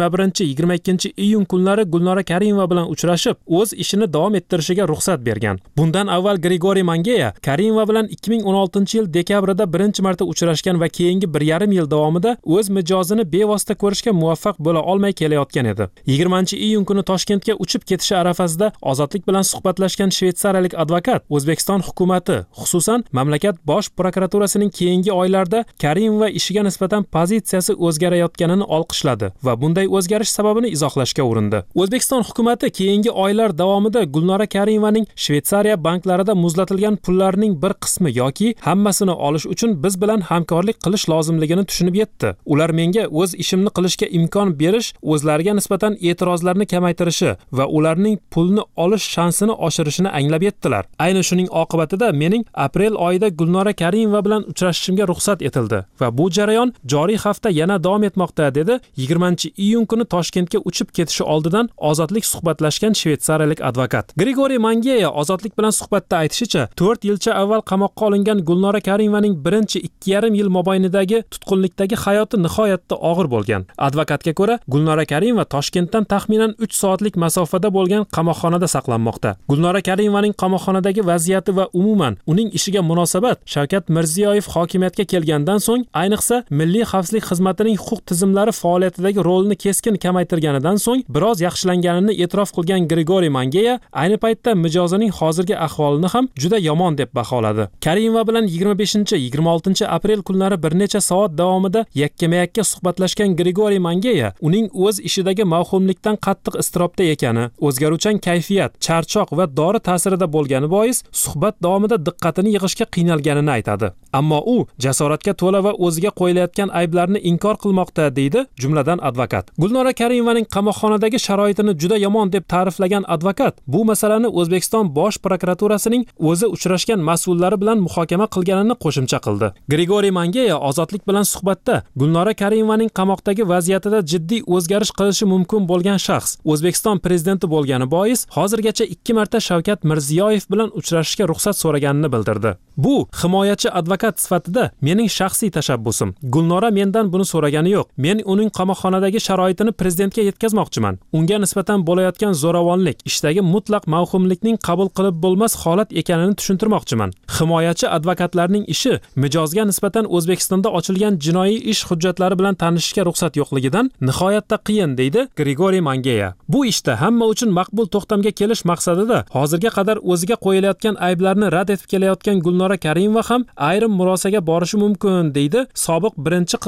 21-22-iyun kunlari Gulnora Karimova bilan uchrashib, o'z ishini davom ettirishiga ruxsat bergan. Bundan avval Grigoriy Mangeya Karimova bilan 2016-yil dekabrida birinchi marta uchrashgan va keyingi 1,5 yil davomida o'z mijozini bevosita ko'rishga muvaffaq bo'la olmay kelayotgan edi. 20-iyun kuni Toshkentga uchib ketishi arafasida ozodlik bilan suhbatlashgan shveysariyalik advokat O'zbekiston hukumatı, xususan mamlakat Bosh prokuraturasining keyingi oylarda Karimova ishiga nisbatan pozitsiyasi o'zgarayotganini olqishladi va bunday o'zgarish sababini izohlashga urindi. O'zbekiston hukumatı keyingi oylar davomida Gulnora Karimovaning Shveysariya banklarida muzlatilgan pullarning bir qismi yoki hammasini olish uchun biz bilan hamkorlik qilish lozimligini tushunib yetdi. Ular menga o'z ishimni qilishga imkon berish, o'zlariga nisbatan e'tirozlarni kamaytirishi va ularning pulni olish shansini oshirishini anglab yetdilar. Ayni shuning oqibatida mening aprel oyida Gulnora Karimova bilan uchrashishimga ruxsat etildi va bu jarayon joriy hafta yana davom etmoqda, dedi 20-iyun kuni Toshkentga uchib ketishi oldidan ozodlik suhbatlashgan shveysariyalik advokat. Grigoriy Mangeya ozodlik bilan suhbatda aytishicha, 4 yilcha avval qamoqqa olingan Gulnora Karimovaning birinchi 2,5 yil mobaynidagi tutqunlikdagi hayoti nihoyatda og'ir bo'lgan. Advokatga ko'ra, Gulnora Karimova Toshkentdan taxminan 3 soatlik masofada bo'lgan qamoqxonada saqlanmoqda. Gulnora Karimovaning qamoqxonadagi vaziyati va umuman uning ishiga munosabat Shavkat Mirziyoyev hokimiyatga kelgandan so'ng, ayniqsa Milliy xavfsizlik xizmatining huquq tizimlari faoliyatidagi rolini keskin kamaytirganidan so'ng biroz yaxshilanganini e'tirof qilgan Grigoriy Mangeya ayni paytda mijozining hozirgi ahvolini ham juda yomon deb baholadi. Karimova bilan 25-26 aprel kunlari bir necha soat davomida yakkama-yakka suhbatlashgan Grigoriy Mangeya uning o'z ishidagi mavhumlikdan qattiq iztirobda ekani, o'zgaruvchan kayfiyat, charchoq va dori ta'sirida bo'lgani bois suhbat davomida diqqatini yig'ishga qiynalganini aytadi. Ammo u jasoratga to'la va o'ziga qo'yilayotgan ayblarni inkor qilmoqda, deydi jumladan advokat. Gulnora Karimovaning qamoqxonadagi sharoitini juda yomon deb ta'riflagan advokat bu masalani O'zbekiston Bosh prokuraturasining o'zi uchrashgan mas'ullari bilan muhokama qilganini qo'shimcha qildi. Grigoriy Mangeya ozodlik bilan suhbatda Gulnora Karimovaning qamoqdagi vaziyatida jiddiy o'zgarish qilishi mumkin bo'lgan shaxs, O'zbekiston prezidenti bo'lgani bois hozirgacha 2 marta Shavkat Mirziyoyev bilan uchrashishga ruxsat so'raganini bildirdi. Bu himoyachi advokat sifatida mening shaxsiy tashabbusim. Gulnora mendan buni so'ragani yo'q. Men uning qamoqxonadagi sharoitini prezidentga yetkazmoqchiman. Unga nisbatan bo'layotgan zo'ravonlik, ishdagi mutlaq mavhumlikning qabul qilib bo'lmas holat ekanini tushuntirmoqchiman. Himoyachi advokatlarning ishi mijozga nisbatan O'zbekistonda ochilgan jinoiy ish hujjatlari bilan tanishishga ruxsat yo'qligidan nihoyatda qiyin, deydi Grigoriy Mangeya. Bu ishda hamma uchun maqbul to'xtamga kelish maqsadida hozirga qadar o'ziga qo'yilayotgan ayblarni rad etib kelayotgan Gulnora Karimova ham ayrim murosaga borishi mumkin, deydi sobiq birinchi qiz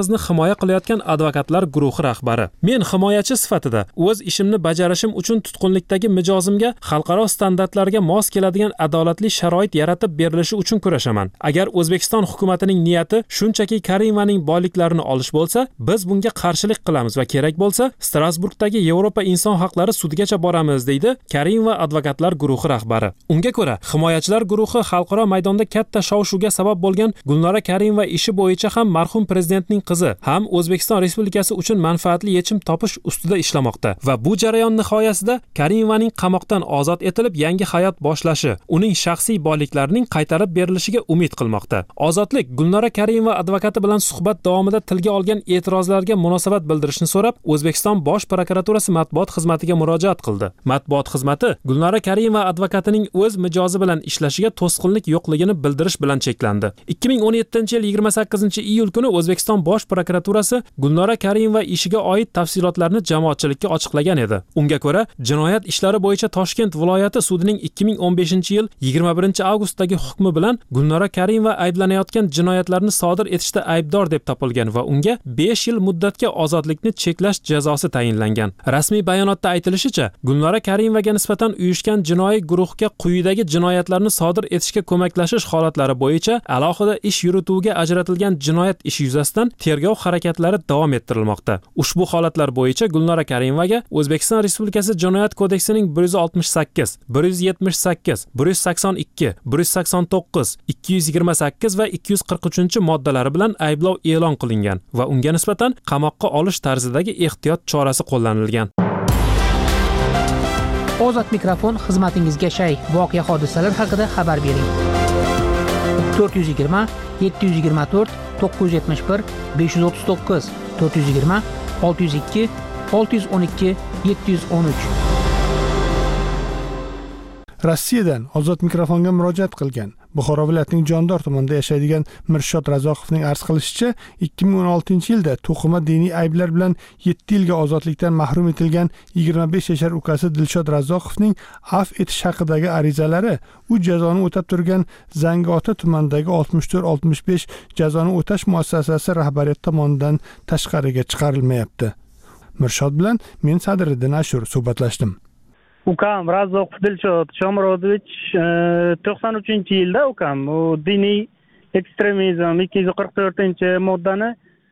huquqlarimizni himoya qilayotgan advokatlar guruhi rahbari. Men himoyachi sifatida o'z ishimni bajarishim uchun tutqunlikdagi mijozimga xalqaro standartlarga mos keladigan adolatli sharoit yaratib berilishi uchun kurashaman. Agar O'zbekiston hukumatining niyati shunchaki Karimovaning boyliklarini olish bo'lsa, biz bunga qarshilik qilamiz va kerak bo'lsa, Strasburgdagi Yevropa inson haqlari sudigacha boramiz, deydi Karimova advokatlar guruhi rahbari. Unga ko'ra, himoyachilar guruhi xalqaro maydonda katta shov-shuvga sabab bo'lgan Gulnora Karimova ishi bo'yicha ham marhum prezidentning qizi ham O'zbekiston Respublikasi uchun manfaatli yechim topish ustida ishlamoqda va bu jarayon nihoyasida Karimovaning qamoqdan ozod etilib yangi hayot boshlashi, uning shaxsiy boyliklarining qaytarib berilishiga umid qilmoqda. Ozodlik Gulnora Karimova advokati bilan suhbat davomida tilga olgan e'tirozlarga munosabat bildirishni so'rab, O'zbekiston Bosh prokuraturasi matbuot xizmatiga murojaat qildi. Matbuot xizmati Gulnora Karimova advokatining o'z mijozi bilan ishlashiga to'sqinlik yo'qligini bildirish bilan cheklandi. 2017-yil 28-iyul kuni O'zbekiston Bosh prokuraturasi Gulnora Karimova ishiga oid tafsilotlarni jamoatchilikka ochiqlagan edi. Unga ko'ra, jinoyat ishlari bo'yicha Toshkent viloyati sudining 2015-yil 21-avgustdagi hukmi bilan Gulnora Karimova ayblanayotgan jinoyatlarni sodir etishda aybdor deb topilgan va unga 5 yil muddatga ozodlikni cheklash jazosi tayinlangan. Rasmiy bayonotda aytilishicha, Gulnora Karimovaga nisbatan uyushgan jinoiy guruhga quyidagi jinoyatlarni sodir etishga ko'maklashish holatlari bo'yicha alohida ish yurituvga ajratilgan jinoyat ishi yuzasidan tergov harakatlari davom ettirilmoqda. Ushbu holatlar bo'yicha Gulnora Karimovaga O'zbekiston Respublikasi Jinoyat kodeksining 168, 178, 182, 189, 228 va 243-moddalari bilan ayblov e'lon qilingan va unga nisbatan qamoqqa olish tarzidagi ehtiyot chorasi qo'llanilgan. Ozod mikrofon xizmatingizga shay. Voqea hodisalar haqida xabar bering. 420 724 971 539 420 602 612 713. Rossiyadan Ozod mikrofonga murojaat qilgan Buxoro viloyatining Jondor tumanida yashaydigan Mirshod Razoqovning arz qilishicha, 2016-yilda to'qima diniy ayblar bilan 7 yilga ozodlikdan mahrum etilgan 25 yashar ukasi Dilshod Razoqovning afv etish haqidagi arizalari u jazoni o'tab turgan Zangiota tumanidagi 64-65 jazoni o'tash muassasasi rahbariyati tomonidan tashqariga chiqarilmayapti. Mirshod bilan men Sadriddin Ashur suhbatlashdim. Ukam Razoqov Dilshod Shomurodovich 93-yilda ukam u diniy ekstremizm 244-moddani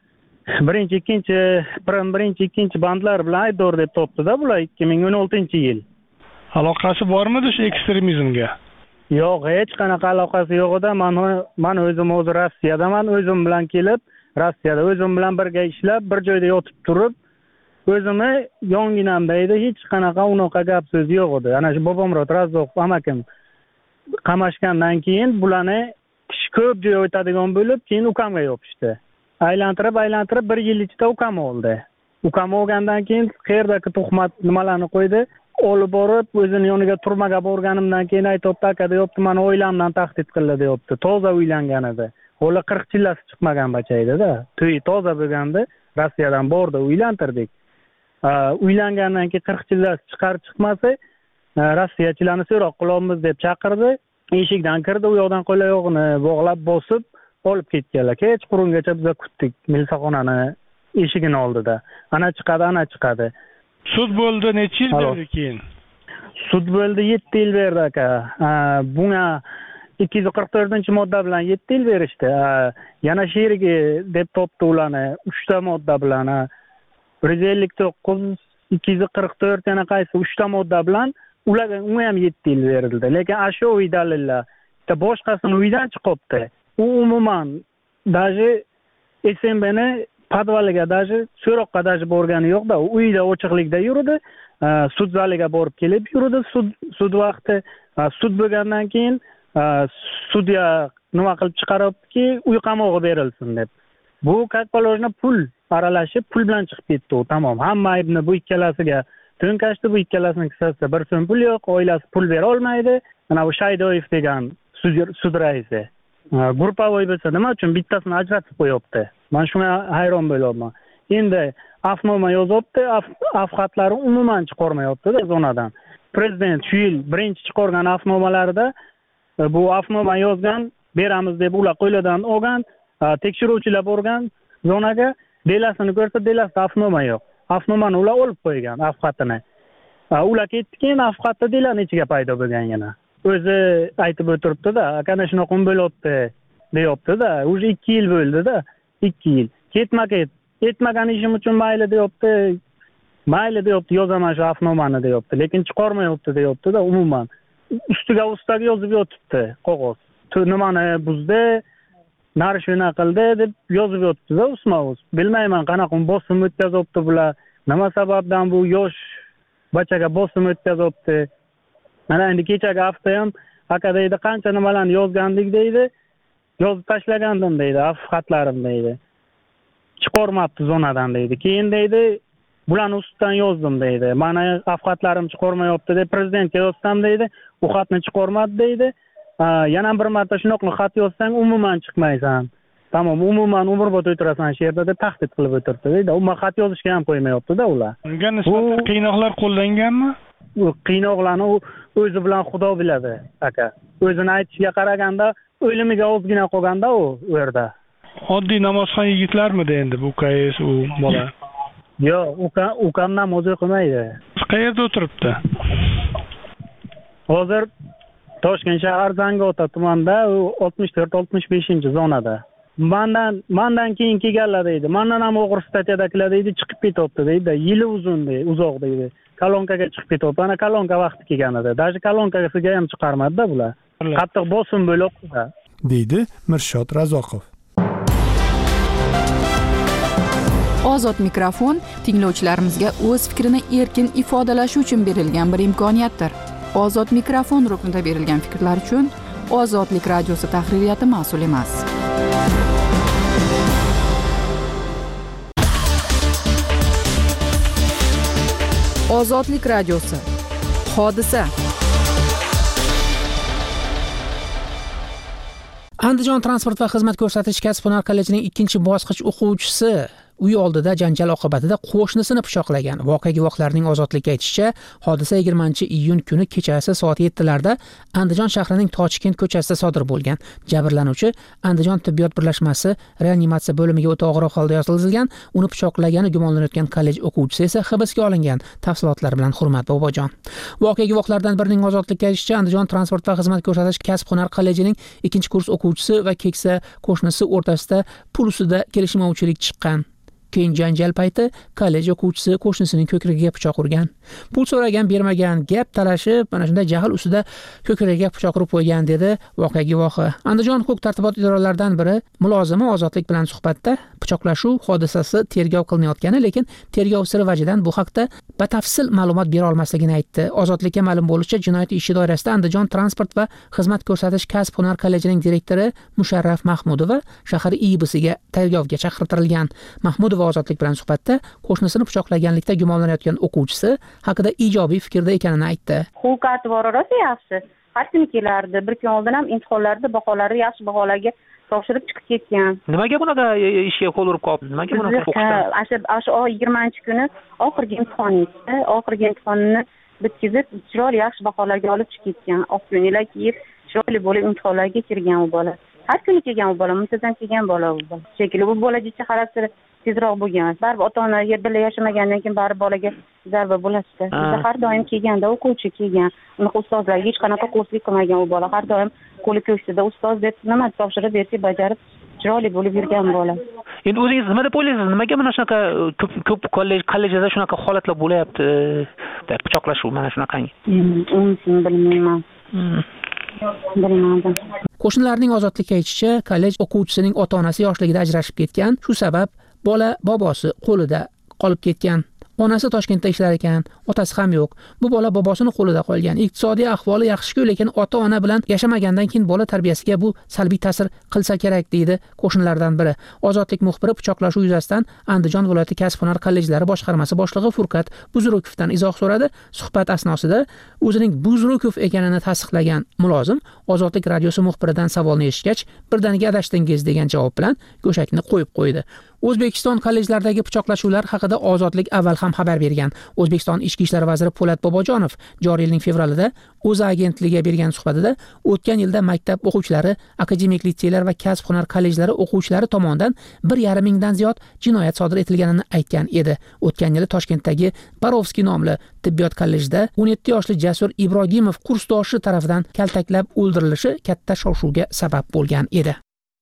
1-2 bandlar bilan aybdor deb topdi-da bular 2016-yil. Aloqasi bormidi shu ekstremizmga? Yo'q, hech qanaqa aloqasi yo'q edi. Men o'zim Rossiyadaman, o'zim bilan kelib, Rossiyada o'zim bilan birga ishlab, bir joyda yotib turib, o'zimni yonginamda edi, hech qanaqa unaqa gap so'z yo'q edi. Ana shu Bobomurod Razoqov amakim qamashgandan keyin bularni kishi ko'p joy o'tadigan bo'lib, keyin ukamga yopishdi. Aylantirib 1 yil ichida ukam oldi. Ukam olgandan keyin qayerdagi tuhmat nimalarni qo'ydi, olib borib o'zini yoniga turmaga borganimdan keyin aytibdi, aka deyapti, meni oilamdan tahdid qildi deyapti. Toza uylangan edi. Hali 40 yillasi chiqmagan bacha edi-da. To'y toza bo'lganda Rossiyadan bordi, uylantirdik. Uylangandan keyin 40 yillar chiqmasa Rossiyachilarni so'roq qilamiz deb chaqirdi. Eshikdan kirdi, u yoqdan qo'l oyog'ini bog'lab bosib olib ketganlar. Kechqurungacha biz kutdik milsaxonani eshigini oldida. Ana chiqadi. Sud bo'ldi, necha yil berdi keyin? Sud bo'ldi 7 yil berdi aka. Bunga 244-modda bilan 7 yil berishdi. Yana sherigi deb topdi ularni 3 ta modda bilan 159, 244 yana qaysi 3 ta modda bilan ularga ham 7 yil berildi. Lekin ashyoviy dalillar boshqasini uydan chiqibdi. U umuman даже SMBni podvaliga даже so'roqqa даже borgani yo'q-da. Uyda ochiqlikda yurdi, sud zaliga borib kelib yurdi sud vaqti. Sud bo'lgandan keyin sudya nima qilib chiqaribdiki, uy qamog'i berilsin deb. Bu как положено pul aralashib, pul bilan chiqib ketdi u. Tamom, hamma aybni bu ikkalasiga to'nkashdi. Bu ikkalasining hissasida bir so'm pul yo'q, oilasi pul bera olmaydi. Mana bu Shaydoyev degan sud raisi. Gruppovoy bo'lsa nima uchun bittasini ajratib qo'yibdi? Men shunga hayron bo'lyapman. Endi afnoma yozibdi, afxatlari umuman chiqarmayapti-da zonadan. Prezident shu yil birinchi chiqargan afnomalarida bu afnoma yozgan, beramiz deb ular qo'ylardan olgan, tekshiruvchilar borgan, zonaga, delasini ko'rsa, delasida avnoma yo'q. Avnomani ular olib qo'ygan, avxatini. Ular ketdi, keyin avxatda delani ichiga paydo bo'lgan yana. O'zi aytib o'tiribdi-da, "Akana shunaqa bo'lyapti", deyapti-da. Уже 2 yil bo'ldi-da, 2 yil. Ketma-ket, etmagan ishim uchun mayli deyapti. Mayli deyapti, yozaman shu avnomani deyapti, lekin chiqarmayapti deyapti-da umuman. Ustiga yozib yotibdi qog'oz. Nimani buzdi, narishvina qildi deb yozib yotibdi-da usma-us. Bilmayman qanaqa bosim o'tkazibdi bular. Nima sababdan bu yosh bachaga bosim o'tkazibdi. Mana endi kechagi hafta ham aka deydi, qancha nimalarni yozgandik deydi. Yozib tashlagandim deydi, xatlarim deydi. Chiqarmabdi zonadan deydi. Keyin deydi, bularni ustidan yozdim deydi. Mana xatlarim chiqarmayapti deb prezidentga yozsam deydi, u xatni chiqarmadi deydi. Yana bir marta shunaqa xat yozsang umuman chiqmaysan. Tamom, umuman umrbod o'tirasan shu yerda deb tahdid qilib o'tirdi deydi. Umuman xat yozishga ham qo'ymayapti-da ular. Unga nisbatan qiynoqlar qo'llanganmi? U qiynoqlarni o'zi bilan Xudo biladi, aka. O'zini aytishiga qaraganda o'limiga ozgina qolganda u yerda. Oddiy namozxon yigitlarmidi endi bu qaysi u bola? Yo'q, ukam namoz o'qimaydi. Qayerda o'tiribdi? Hozir Toshkent shahar Zangiota tumanida 64-65-zonada. Mandan keyin kelganlar deydi. Mendan ham og'ir statiyadagilar deydi, chiqib ketyapti deydi. Yili uzun deydi, uzoq deydi. Kolonkaga chiqib ketyapti. Ana kolonka vaqti kelgan edi. Даже kolonkasiga ham chiqarmadi-da bular. Qattiq bosim bo'lyapti-da, deydi Mirshod Razoqov. Ozod mikrofon tinglovchilarimizga o'z fikrini erkin ifodalashi uchun berilgan bir imkoniyatdir. Ozod mikrofon ruknida berilgan fikrlar uchun Ozodlik radiosi tahririyati mas'ul emas. Ozodlik radiosi. Hodisa. Andijon transport va xizmat ko'rsatish kasb-hunar kollejining 2-bosqich o'quvchisi uy oldida janjal oqibatida qo'shnisini pichoqlagan. Voqea guvohlarining Ozodlikka aytishicha, hodisa 20-iyun kuni kechasi soat 7larda Andijon shahrining Toshkent ko'chasida sodir bo'lgan. Jabrlanuvchi Andijon tibbiyot birlashmasi reanimatsiya bo'limiga o'ta og'ir holda yotqizilgan. Uni pichoqlagani gumonlanayotgan kollej o'quvchisi esa hibsga olingan. Tafsilotlar bilan Hurmat Bobojon. Voqea guvohlaridan birining Ozodlikka aytishicha, Andijon transport va xizmat ko'rsatish kasb-hunar kollejining 2-kurs o'quvchisi va keksa qo'shnisi o'rtasida pul ustida kelishmovchilik chiqqan. Keyin janjal payti kollej o'quvchisi qo'shnisining ko'kragiga pichoq urgan. Pul so'ragan, bermagan, gap talashib, mana shunday jahl ustida ko'kragiga pichoq urib qo'ygan, dedi voqea guvohi. Andijon huquq-tartibot idoralaridan biri mulozimi Ozodlik bilan suhbatda pichoqlashuv hodisasi tergov qilinayotgani, lekin tergov siri vajidan bu haqda batafsil ma'lumot bera olmasligini aytdi. Ozodlikka ma'lum bo'lishicha, jinoyat ishi doirasida Andijon transport va xizmat ko'rsatish kasb-hunar kollejining direktori Musharraf Mahmudova shahar IIBsiga tergovga chaqirtirilgan. Mahmudova Ozodlik bilan suhbatda qo'shnisini pichoqlaganlikda gumonlanayotgan o'quvchisi haqida ijobiy fikrda ekanini aytdi. Huquqati bor rosa yaxshi. Har kuni kelardi. Bir kun oldin ham imtihonlarda baholari yaxshi baholarga topshirib chiqib ketgan. Nimaga bunaqa ishga qo'l urib qoldi? Nimaga bunaqa o'qishdi? O'sha 20-kuni oxirgi imtihon edi. Oxirgi imtihonni bitkazib, chiroyli yaxshi baholarga olib chiqib ketgan. Oqyunilar kiyib, chiroyli bo'lib imtihonlarga kirgan u bola. Har kuni kelgan u bola, muntazam kelgan bola u bola. Shekilli bu bola jicha xarakteri tezroq bo'lgan. Baribir ota-ona birga yashamagandan keyin baribir bolaga zarba bo'ladi. Bizda har doim kelganda o'quvchi kelgan. Uni ustozlarga hech qanaqa qo'rslik qilmagan u bola. Har doim qo'li ko'ksida ustoz deb nima topshirib bersa bajarib chiroyli bo'lib yurgan bola. Endi o'zingiz nima deb o'ylaysiz? Nimaga mana shunaqa ko'p kollejda shunaqa holatlar bo'lyapti? Pichoqlashuv mana shunaqangi. Unisini bilmayman. Bilmadim. Qo'shnilarning Ozodlikka aytishicha, kollej o'quvchisining ota-onasi yoshligida ajrashib ketgan. Shu sabab bola bobosi qo'lida qolib ketgan. Onasi Toshkentda ishlar ekan, otasi ham yo'q. Bu bola bobosining qo'lida qolgan. Iqtisodiy ahvoli yaxshi-ku, lekin ota-ona bilan yashamagandan keyin bola tarbiyasiga bu salbiy ta'sir qilsa kerak, deydi qo'shnilardan biri. Ozodlik muxbiri pichoqlashuv yuzasidan Andijon viloyati kasb-hunar kollejlari boshqarmasi boshlig'i Furqat Buzrukovdan izoh so'radi. Suhbat asnosida o'zining Buzrukov ekanini tasdiqlagan mulozim Ozodlik radiosi muxbiridan savolni eshitgach, birdaniga adashdingiz degan javob bilan go'shakni qo'yib qo'ydi. O'zbekiston kollejlaridagi pichoqlashuvlar haqida Ozodlik avval ham xabar bergan. O'zbekiston Ichki ishlar vaziri Po'lat Bobojonov joriy yilning fevralida O'zA agentligiga bergan suhbatida o'tgan yilda maktab o'quvchilari, akademik litseylar va kasb-hunar kollejlari o'quvchilari tomonidan 1,5 mingdan ziyod jinoyat sodir etilganini aytgan edi. O'tgan yili Toshkentdagi Barovskiy nomli tibbiyot kollejida 17 yoshli Jasur Ibrohimov kursdoshi tomonidan kaltaklab o'ldirilishi katta shov-shuvga sabab bo'lgan edi.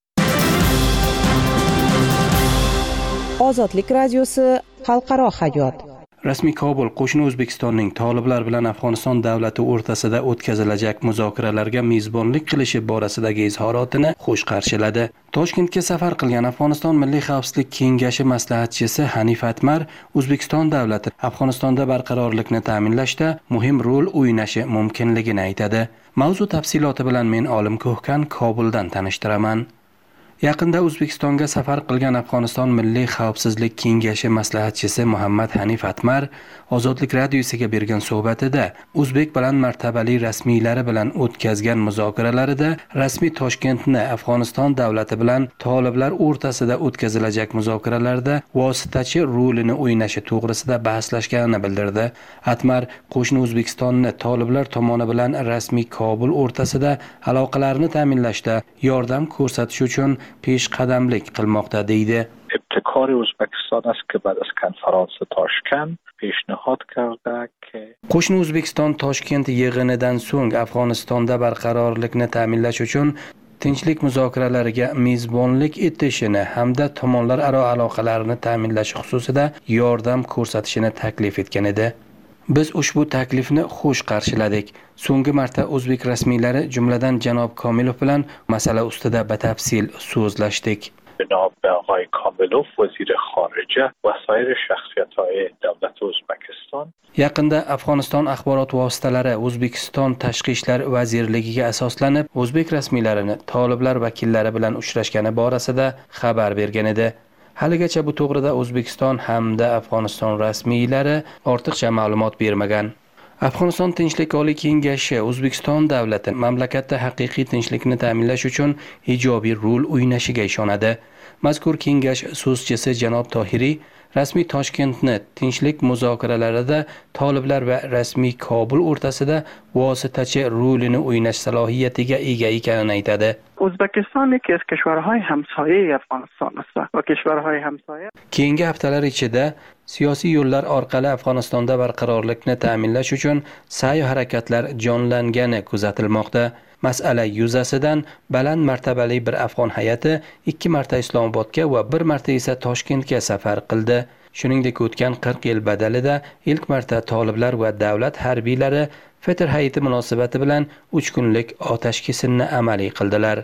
Ozodlik radiosi xalqaro hayot. Rasmiy Kobul qo'shni O'zbekistonning toliblar bilan Afg'oniston davlati o'rtasida o'tkazilajak muzokaralarga mezbonlik qilishi borasidagi izhorotini xush qarshiladi. Toshkentga safar qilgan Afg'oniston Milliy xavfsizlik kengashi maslahatchisi Hanif Atmar O'zbekiston davlati Afg'onistonda barqarorlikni ta'minlashda muhim rol o'ynashi mumkinligini aytadi. Mavzu tafsiloti bilan men Olim Ko'hkan Kobuldan tanishtiraman. Yaqinda O'zbekistonga safar qilgan Afg'oniston Milliy xavfsizlik kengashi maslahatchisi Muhammad Hanif Atmar Ozodlik radiosiga bergan suhbatida o'zbek bilan martabali rasmiylari bilan o'tkazgan muzokaralarida rasmiy Toshkentni Afg'oniston davlati bilan toliblar o'rtasida o'tkazilajak muzokaralarda vositachi rolini o'ynashi to'g'risida bahslashganini bildirdi. Atmar qo'shni O'zbekistonni toliblar tomoni bilan rasmiy Kobul o'rtasida aloqalarni ta'minlashda yordam ko'rsatish uchun peshqadamlik qilmoqda deydi. ابتکار ازبکستان است که بعد از کنفرانس تاشکند پیشنهاد کرده که qo'shni O'zbekiston Toshkent yig'inidan so'ng Afg'onistonda barqarorlikni ta'minlash uchun tinchlik muzokaralariga mezbonlik etishini hamda tomonlar aro aloqalarni ta'minlash xususida yordam ko'rsatishini taklif etgan edi. Biz ushbu taklifni xush qarshiladik. So'nggi marta o'zbek rasmiylari, jumladan janob Komilov bilan masala ustida batafsil so'zlashdik. جناب آقای کاملوف وزیر خارجه و سایر شخصیت‌های دولت ازبکستان Yaqinda Afg'oniston axborot vositalari O'zbekiston Tashqi ishlar vazirligiga asoslanib, o'zbek rasmiylarini toliblar vakillari bilan uchrashgani borasida xabar bergan edi. Haligacha bu to'g'rida O'zbekiston hamda Afg'oniston rasmiylari ortiqcha ma'lumot bermagan. Afg'oniston Tinchlik oliy kengashi O'zbekiston davlati mamlakatda haqiqiy tinchlikni ta'minlash uchun ijobiy rol o'ynashiga ishonadi. Mazkur kengash so'zchisi janob Tohiriy rasmiy Toshkentni tinchlik muzokaralarida toliblar va rasmiy Kobul o'rtasida vositachi rolini o'ynash salohiyatiga ega ekanini aytadi. O'zbekiston yeki از کشورهای همسایه افغانستان است و کشورهای همسایه keyingi haftalar ichida siyosiy yo'llar orqali Afg'onistonda barqarorlikni ta'minlash uchun sa'y harakatlar jonlangani kuzatilmoqda. Masala yuzasidan baland martabali bir afg'on hay'ati 2 marta Islomobodga va 1 marta esa Toshkentga safar qildi. Shuningdek, o'tgan 40 yil badalida ilk marta toliblar va davlat harbiylari Fitr hayiti munosabati bilan 3 kunlik otashkesinni amaliy qildilar.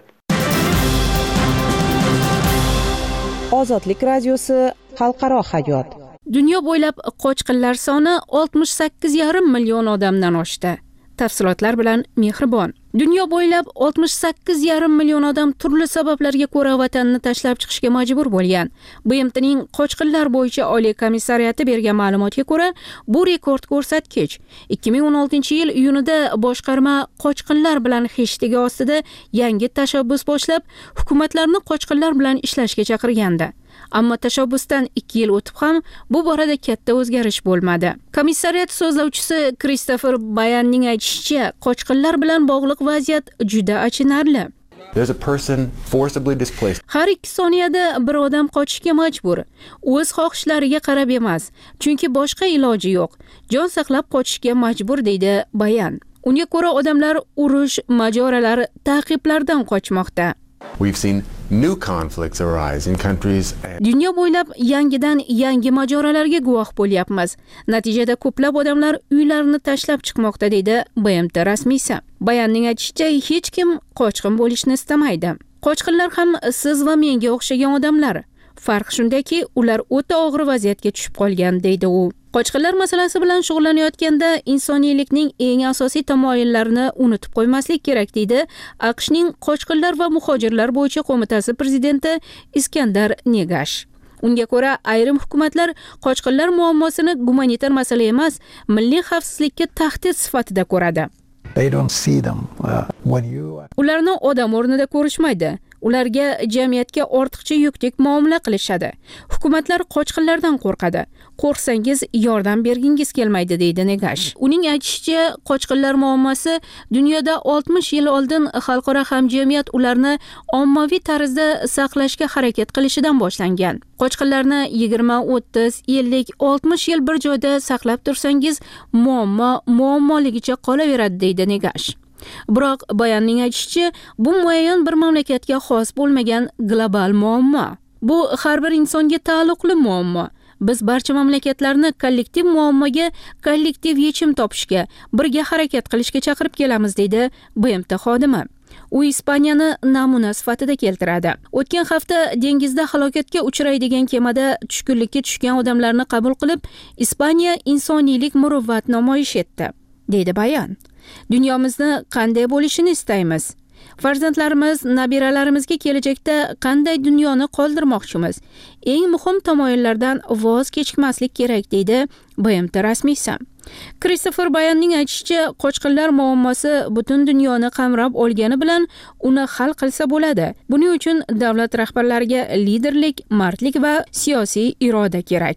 Ozodlik radiosi xalqaro hayot. Dunyo bo'ylab qochqinlar soni 68,5 million odamdan oshdi. Tafsilotlar bilan Mehribon. Dunyo bo'ylab 68,5 million odam turli sabablarga ko'ra vatanni tashlab chiqishga majbur bo'lgan. BMTning qochqinlar bo'yicha oliy komissariyati bergan ma'lumotga ko'ra, bu rekord ko'rsatkich. 2016-yil iyunida boshqarma qochqinlar bilan hashtagi ostida yangi tashabbus boshlab, hukumatlarni qochqinlar bilan ishlashga chaqirgandi. Ammo tashabbusdan 2 yil o'tib ham bu borada katta o'zgarish bo'lmadi. Komissariyat so'zlovchisi Kristofer Bayanning aytishicha, qochqinlar bilan bog'liq vaziyat juda achinarli. Har 2 soniyada bir odam qochishga majbur. O'z xohishlariga qarab emas, chunki boshqa iloji yo'q. Jon saqlab qochishga majbur deydi Bayan. Unga ko'ra odamlar urush, mojarolar, ta'qiblardan qochmoqda. Dunyo bo'ylab yangi mojarolarga guvoh bo'lyapmiz. Natijada ko'plab odamlar uylarini tashlab chiqmoqda deydi BMT rasmiysi. Bayanning aytishicha, hech kim qochqin bo'lishni istamaydi. Qochqinlar ham siz va menga o'xshagan odamlar. Farq shundaki, ular o'ta og'ir vaziyatga tushib qolgan deydi u. Qochqinlar masalasi bilan shug'ullanayotganda insoniylikning eng asosiy tamoyillarini unutib qo'ymaslik kerak deydi AQShning qochqinlar va muhojirlar bo'yicha qo'mitasi prezidenti Iskandar Negash. Unga ko'ra, ayrim hukumatlar qochqinlar muammosini gumanitar masala emas, milliy xavfsizlikka tahdid sifatida ko'radi. Ularni odam o'rnida ko'rishmaydi. ularga jamiyatga ortiqcha yukdek muomala qilishadi. Hukumatlar qochqinlardan qo'rqadi. Qo'rqsangiz yordam bergingiz kelmaydi, deydi Negash. Uning aytishicha, qochqinlar muammosi dunyoda 60 yil oldin xalqaro hamjamiyat ularni ommaviy tarzda saqlashga harakat qilishidan boshlangan. Qochqinlarni 20, 30, 50, 60 yil bir joyda saqlab tursangiz, muammoligicha qolaveradi, deydi Negash. Biroq Bayanning aytishicha, bu muayyan bir mamlakatga xos bo'lmagan global muammo. Bu har bir insonga taalluqli muammo. Biz barcha mamlakatlarni kollektiv muammoga kollektiv yechim topishga, birga harakat qilishga chaqirib kelamiz, deydi BMT xodimi. U Ispaniyani namuna sifatida keltiradi. O'tgan hafta dengizda halokatga uchraydigan kemada tushkunlikka tushgan odamlarni qabul qilib, Ispaniya insoniylik muruvvat namoyish etdi, deydi Bayan. Dunyomizni qanday bo'lishini istaymiz? Farzandlarimiz, nabiralarimizga kelajakda qanday dunyoni qoldirmoqchimiz? Eng muhim tamoyillardan voz kechmaslik kerak, deydi BMT rasmiysi. Kristofer Bayanning aytishicha, qochqinlar muammosi butun dunyoni qamrab olgani bilan uni hal qilsa bo'ladi. Buning uchun davlat rahbarlariga liderlik, mardlik va siyosiy iroda kerak.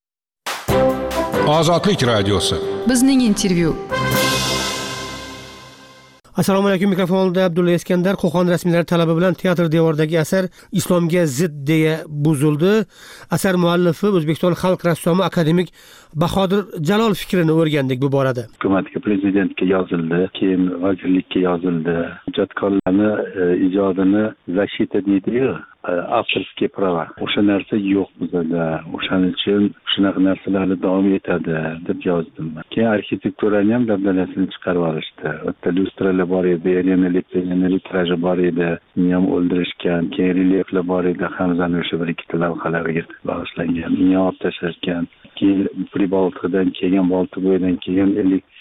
Ozodlik radiosi. Bizning intervyu. Assalomu alaykum. Mikrofonda Abdulla Iskandar. Qo'qon rasmiylari talabi bilan teatr devoridagi asar Islomga zid deya buzildi. Asar muallifi O'zbekiston xalq rassomi akademik Bahodir Jalol fikrini o'rgandik bu borada. Hukumatga, prezidentga yozildi, keyin vazirlikka yozildi. Ijodkorlarni ijodini zashita deydi-yu, avtorskiy prava. O'sha narsa yo'q bizda. O'shaning uchun shunaqa narsalarni davom etadi deb yozdim. Keyin arxitekturani ham dabdalasini chiqarib olishdi. O'tda lyustralar bor edi, litraji bor edi, uni ham o'ldirishgan. Keyin relyeflar bor edi, Hamzani o'sha bir ikkita lavhalarga bag'ishlangan. Uni ham olib tashlashgan. Keyin Priboltikadan kelgan, Boltiqbo'yidan kelgan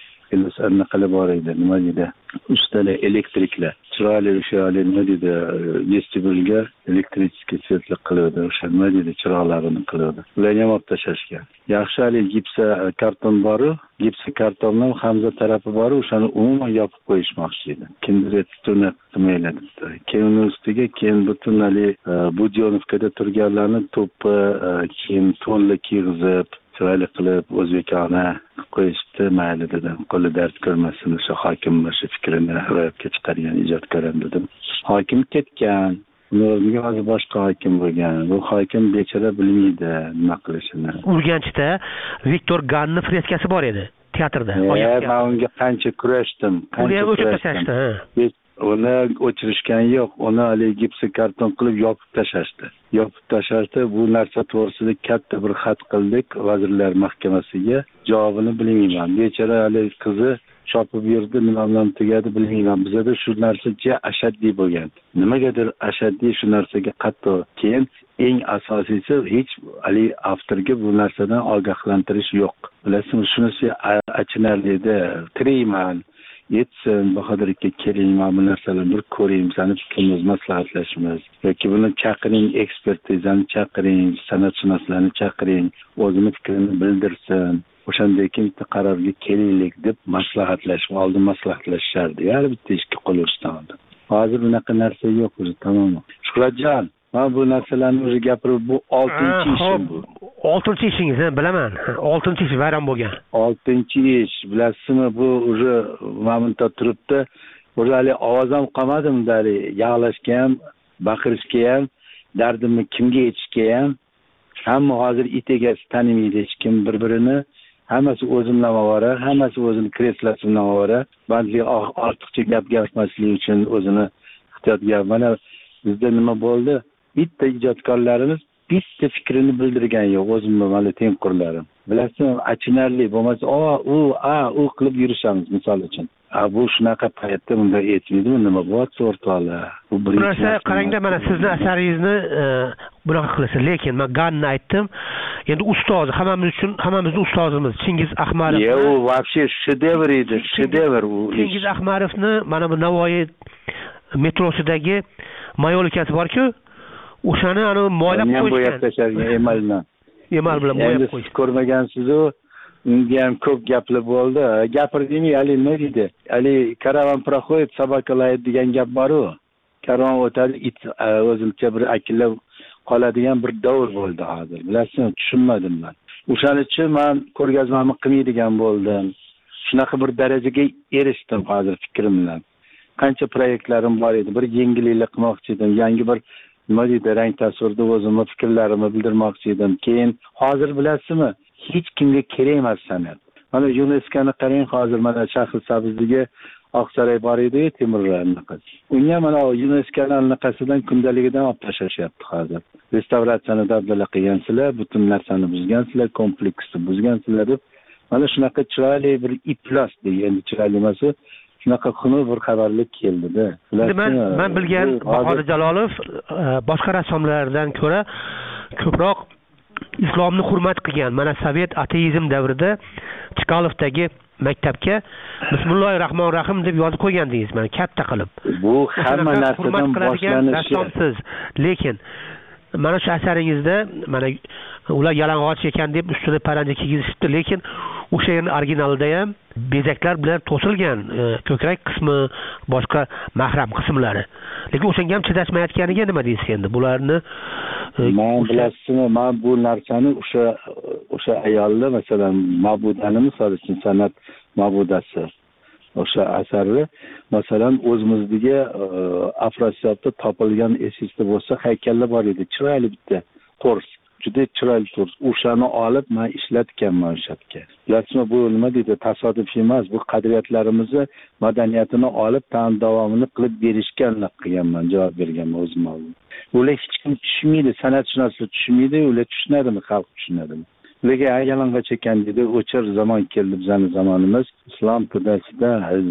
anaqa bor edi, nima deydi? Ustalar elektriklar. Chiroyli o'sha nima deydi? Vestibulga elektriskiy svetlik qiladi. O'sha nima deydi? Chiroqlarini qiladi. Ularni ham olib tashlashgan. Yaxshi hali gipsa karton bor-u, gipsa kartonning Hamza tarafi bor, o'shani umuman yopib qo'yishmoqchi edi. Kindretni qilmaydi. Keyin ustiga butun Budyonovkada turganlarni to'pi, keyin to'nla kiyg'izib chiroyli qilib o'zbekona qo'yishdi, mayli dedim. Qo'li dard ko'rmasin, o'sha hokim o'sha fikrini ro'yobga chiqargan ijodkoram dedim. Hokim ketgan, o'rniga hozir boshqa hokim bo'lgan. Bu hokim bechora bilmaydi nima qilishini. Urganchda Viktor Ganni freskasi bor edi teatrda. Men unga qancha kurashdim, qancha kurashdim. Uni o'chirishgan yo'q, uni hali gipsi karton qilib yopib tashlashdi. Bu narsa to'g'risida katta bir xat qildik Vazirlar Mahkamasiga. Javobini bilmayman. Bechora hali qizi chopib yurdi, nima bilan tugadi bilmayman. Bizda shu narsa ashaddiy bo'lgan. Nimagadir ashaddiy shu narsaga qattiq. Keyin eng asosiysi hech hali avtorga bu narsadan ogohlantirish yo'q. Bilasizmi, shunisi achinarli edi. Tirayman. Yetsin, Bahodir aka keling, mana bu narsalarni bir ko'ring, sani fikrimiz maslahatlashimiz yoki buni chaqiring, ekspertizani chaqiring, san'atshunoslarni chaqiring, o'zini fikrini bildirsin. O'shandan keyin bitta qarorga kelaylik deb maslahatlashardi. Yana bitta ishga qo'l urishdan oldin. Hozir bunaqa narsa yo'q o'zi, tamom. Shuhratjon, mana bu narsalarni o'zi gapirib, bu 6-ishim bu. 6-ishingiz, bilaman. 6-ish bayram bo'lgan. 6-ish, bilasizmi, bu o'zi mamnunta turibdi. O'zi hali ovozim qolmadim, dali yig'lashga ham, baqirishga ham, dardimni kimga aytishga ham. Hamma hozir it egasi tanimaydi hech kim bir-birini. Hammasi o'zimdan ovora, hammasi o'zini kreslasidan ovora. Ba'zi ortiqcha gap gapmaslik uchun o'zini ehtiyotga. Mana bizda nima bo'ldi? Bitta ijodkorlarimiz bitta fikrini bildirgan yo'q, o'zimni mana tengqurlarim. Bilasizmi, achinarli bo'lmasa, u qilib yurishamiz, misol uchun. Bu shunaqa paytda bunday aytmaydimi, nima bo'lyapti o'rtoqlar? Bu birinchi. Qarangda, mana sizni asaringizni bunaqa qilasiz, lekin men Ganni aytdim. Endi ustoz, hammamizning ustozimiz Chingiz Ahmadov. U вообще shedevr edi, shedevr u. Chingiz Ahmadovni mana bu Navoiy metrosidagi mayolikasi bor-ku, o'shani moylab qo'yishgan. Emal bilan bo'yab qo'yishgan. Ko'rmagansiz-ku. Unga ham ko'p gaplar bo'ldi. Gapirdingmi, hali nima deydi? Hali karavan проходит, собака лает degan gap bor-ku. karvon o'tadi, it o'zimcha bir akillab qoladigan bir davr bo'ldi hozir. Bilasizmi, tushunmadim men. O'shaning uchun men ko'rgazmamni qilmaydigan bo'ldim. Shunaqa bir darajaga erishdim hozir fikrim bilan. Qancha proyektlarim bor edi. Bir yangiliklar qilmoqchi edim. Yangi bir nima deydi, rang tasvirda o'zimni fikrlarimni bildirmoqchi edim. Keyin hozir bilasizmi, hech kimga kerak emas san'at. Mana UNESCO'ni qarang, hozir mana Shahrisabzdagi Oqsaroy bor edi, Temurlarning qizi. Unga mana UNESCO'ning anaqasidan kundaligidan olib tashlashyapti hozir. Restavratsiyani dabdala qilgansizlar, butun narsani buzgansizlar, kompleksni buzgansizlar deb mana shunaqa chiroyli bir iflos degan chiroyli emas, shunaqa xunuk bir xabarlik keldi-da. Men bilgan Bahodir Jalolov boshqa rassomlardan ko'ra ko'proq islomni hurmat qilgan. Mana sovet ateizm davrida Chkalovdagi maktabga Bismillahirrohmanirrohim deb yozib qo'ygandingiz, mana katta qilib. Bu hamma narsadan boshlanishi. Rassomsiz, lekin mana shu asaringizda mana ular yalang'och ekan deb ustida paranja kiygizishdi, lekin o'sha yerning originalida ham bezaklar bilan to'silgan ko'krak qismi, boshqa mahram qismlari. Lekin o'shanga ham chidashmayotganiga nima deysiz endi? Bularni men bilasizmi, men bu narsani o'sha ayolni, masalan, Mabudani misol uchun san'at Mabudasi o'sha asarni masalan o'zimizdagi Afrosiyobda topilgan esingizda bo'lsa haykallar bor edi, chiroyli bitta qurs, juda chiroyli qurs. O'shani olib men ishlatganman o'sha yerga. Bilasizmi, bu nima deydi, tasodif emas, bu qadriyatlarimizni, madaniyatini olib tan davomini qilib berishganlik qilganman, javob berganman o'zim oldimda. Ular hech kim tushunmaydi, san'atshunoslar tushunmaydi, ular tushunadimi, xalq tushunadimi? Lekin yalang'och ekan dedi, o'chir zamon keldi bizning zamonimiz. Islom to'dasida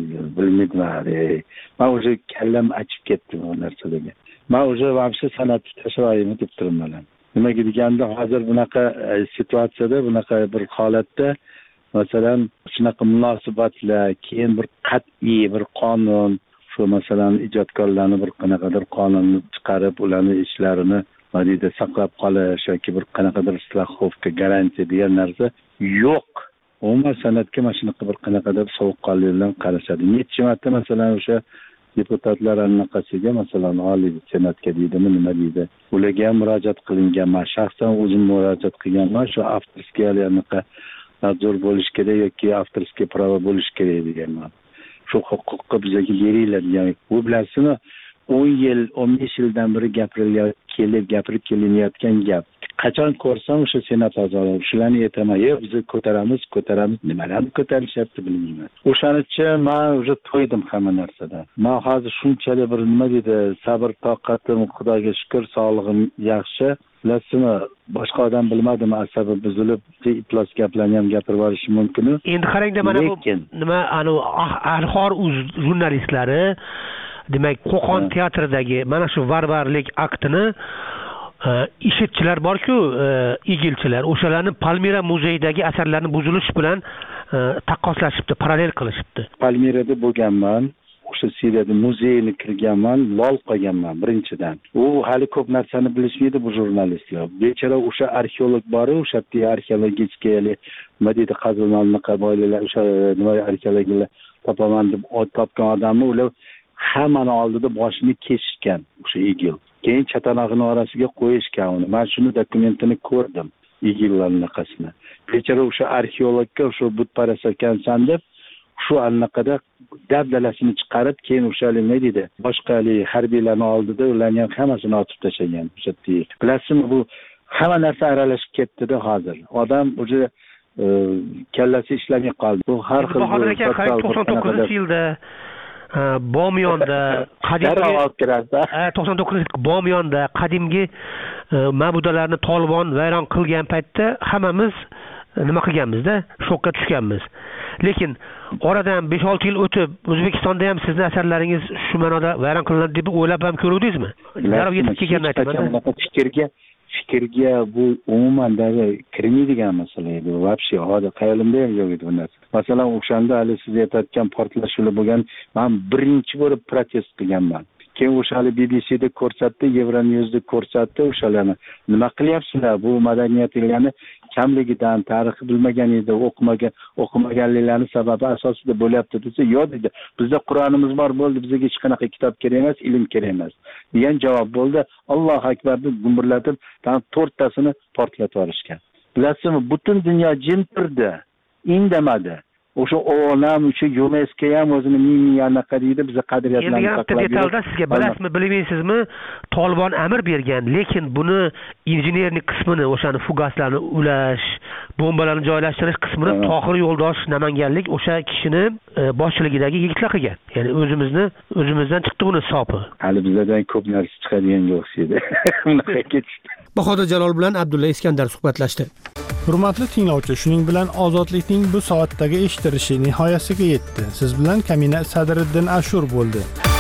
bilmayman. Men o'sha kallam achib ketdim bu narsaga. Men o'sha vaqtda san'at tasavvurimi deb turibman. Nimaga deganda hozir bunaqa situatsiyada, bunaqa bir holatda masalan shunaqa munosabatlar, keyin bir qat'iy bir qonun, shu masalan ijodkorlarni bir qanaqadir qonunni chiqarib, ularning ishlarini madida saqlab qolish yoki bir qanaqadir страховка, garantiya degan narsa yo'q. Umuman san'atga mana shunaqa bir qanaqadir sovuqqonlik bilan qarashadi. Necha marta masalan o'sha deputatlar anaqasiga masalan oliy senatga deydimi, nima deydi, ularga ham murojaat qilingan. Men shaxsan o'zim murojaat qilganman, shu avtorskiy anaqa nadzor bo'lish kerak yoki avtorskiy pravo bo'lish kerak deganman. Shu huquqni bizga beringlar degan. Bu bilasizmi, 10 yil, 15 yildan beri gapirib kelinayotgan gap. Qachon ko'rsam o'sha senat a'zolari shularni aytaman, biz ko'taramiz, nimalarni ko'tarishyapti bilmayman. O'shaning uchun men o'sha to'ydim hamma narsadan. Men hozir shunchalik bir nima deydi, sabr, toqatim, Xudoga shukr, sog'lig'im yaxshi. Bilasizmi, boshqa odam bilmadim, asabi buzilib, iflos gaplarni ham gapirib yuborishi mumkin. Endi qarangda, mana bu nima, Arxor jurnalistlari, demak, Qo'qon teatridagi mana shu varvarlik aktini ishitchilar bor-ku, igilchilar, o'shalarni Palmira muzeyidagi asarlarni buzilish bilan taqqoslashibdi, parallel qilishibdi. Palmirada bo'lganman, o'sha Siriyada muzeyni kirganman, lol qolganman birinchidan. U hali ko'p narsani bilishmaydi bu jurnalistlar. Bechora o'sha arxeolog bor, o'sha arxeologiyali nima deydi, qazilmalarni qaboylar, o'sha nima arxeologlar topaman deb topgan odamni ular hammani oldida boshini kesishgan o'sha igil. Keyin chatanog'ini orasiga qo'yishgan uni. Men shuni dokumentini ko'rdim, igillarning naqasini. Bechora o'sha arxeologga o'sha butparast ekansan deb shu anaqada dabdalasini chiqarib, keyin o'sha nima deydi, boshqa harbiylarning oldida ularni ham hammasini otib tashlagan. O'sha bilasizmi, bu hamma narsa aralashib ketdi-da hozir. Odam o'sha kallasi ishlamay qoldi. Bu har xil 99-yilda Bomyonda qadimgi 99 Bomyonda qadimgi ma'budalarni Tolibon vayron qilgan paytda hammamiz nima qilganmiz-da, shokka tushganmiz. Lekin oradan 5-6 yil o'tib O'zbekistonda ham sizning asarlaringiz shu ma'noda vayron qilinadi deb o'ylab ham ko'rdingizmi? Darrov yetib kelganini aytaman. Fikrga bu umuman kirmaydigan masala edi. Vobshe hozir xayolimda ham yo'q edi bu narsa. Masalan, o'shanda hali siz aytayotgan portlashlar bo'lgan, men birinchi bo'lib protest qilganman. keyin o'shani BBCda ko'rsatdi, Euronewsda ko'rsatdi, o'shalarni nima qilyapsizlar? Bu madaniyatinglarni kamligidan, tarixi bilmaganingda, o'qimaganliklarini sababi asosida bo'lyapti desa, yo'q dedi. Bizda Qur'onimiz bor bo'ldi, bizga hech qanaqa kitob kerak emas, ilm kerak emas degan javob bo'ldi. Allohu akbar deb gumburlatib, 4tasini portlatib yuborishgan. Bilasizmi, butun dunyo jim turdi, indamadi. O'sha olam uchun UNESCO ham o'zini ming anaqa deydi, biza qadriyatlarni saqlab. Endi detalda sizga bilasizmi, bilmaysizmi, Tolibon amr bergan, lekin buni injenerlik qismini, o'shani fugaslarni ulash, bombalarni joylashtirish qismini Tohir Yo'ldosh Namanganlik o'sha kishini boshchiligidagi yigitlar qilgan. Ya'ni o'zimizdan chiqdi buni sopi. Hali bizdan ko'p narsa chiqadigan o'xshaydi. Bunaqa ketishdi. Bahodir Jalol bilan Abdulla Iskandar suhbatlashdi. Hurmatli tinglovchi, shuning bilan ozodlikning bu soatdagi eshitilishi nihoyasiga yetdi. Siz bilan Kamina Sadriddin Ashur bo'ldi.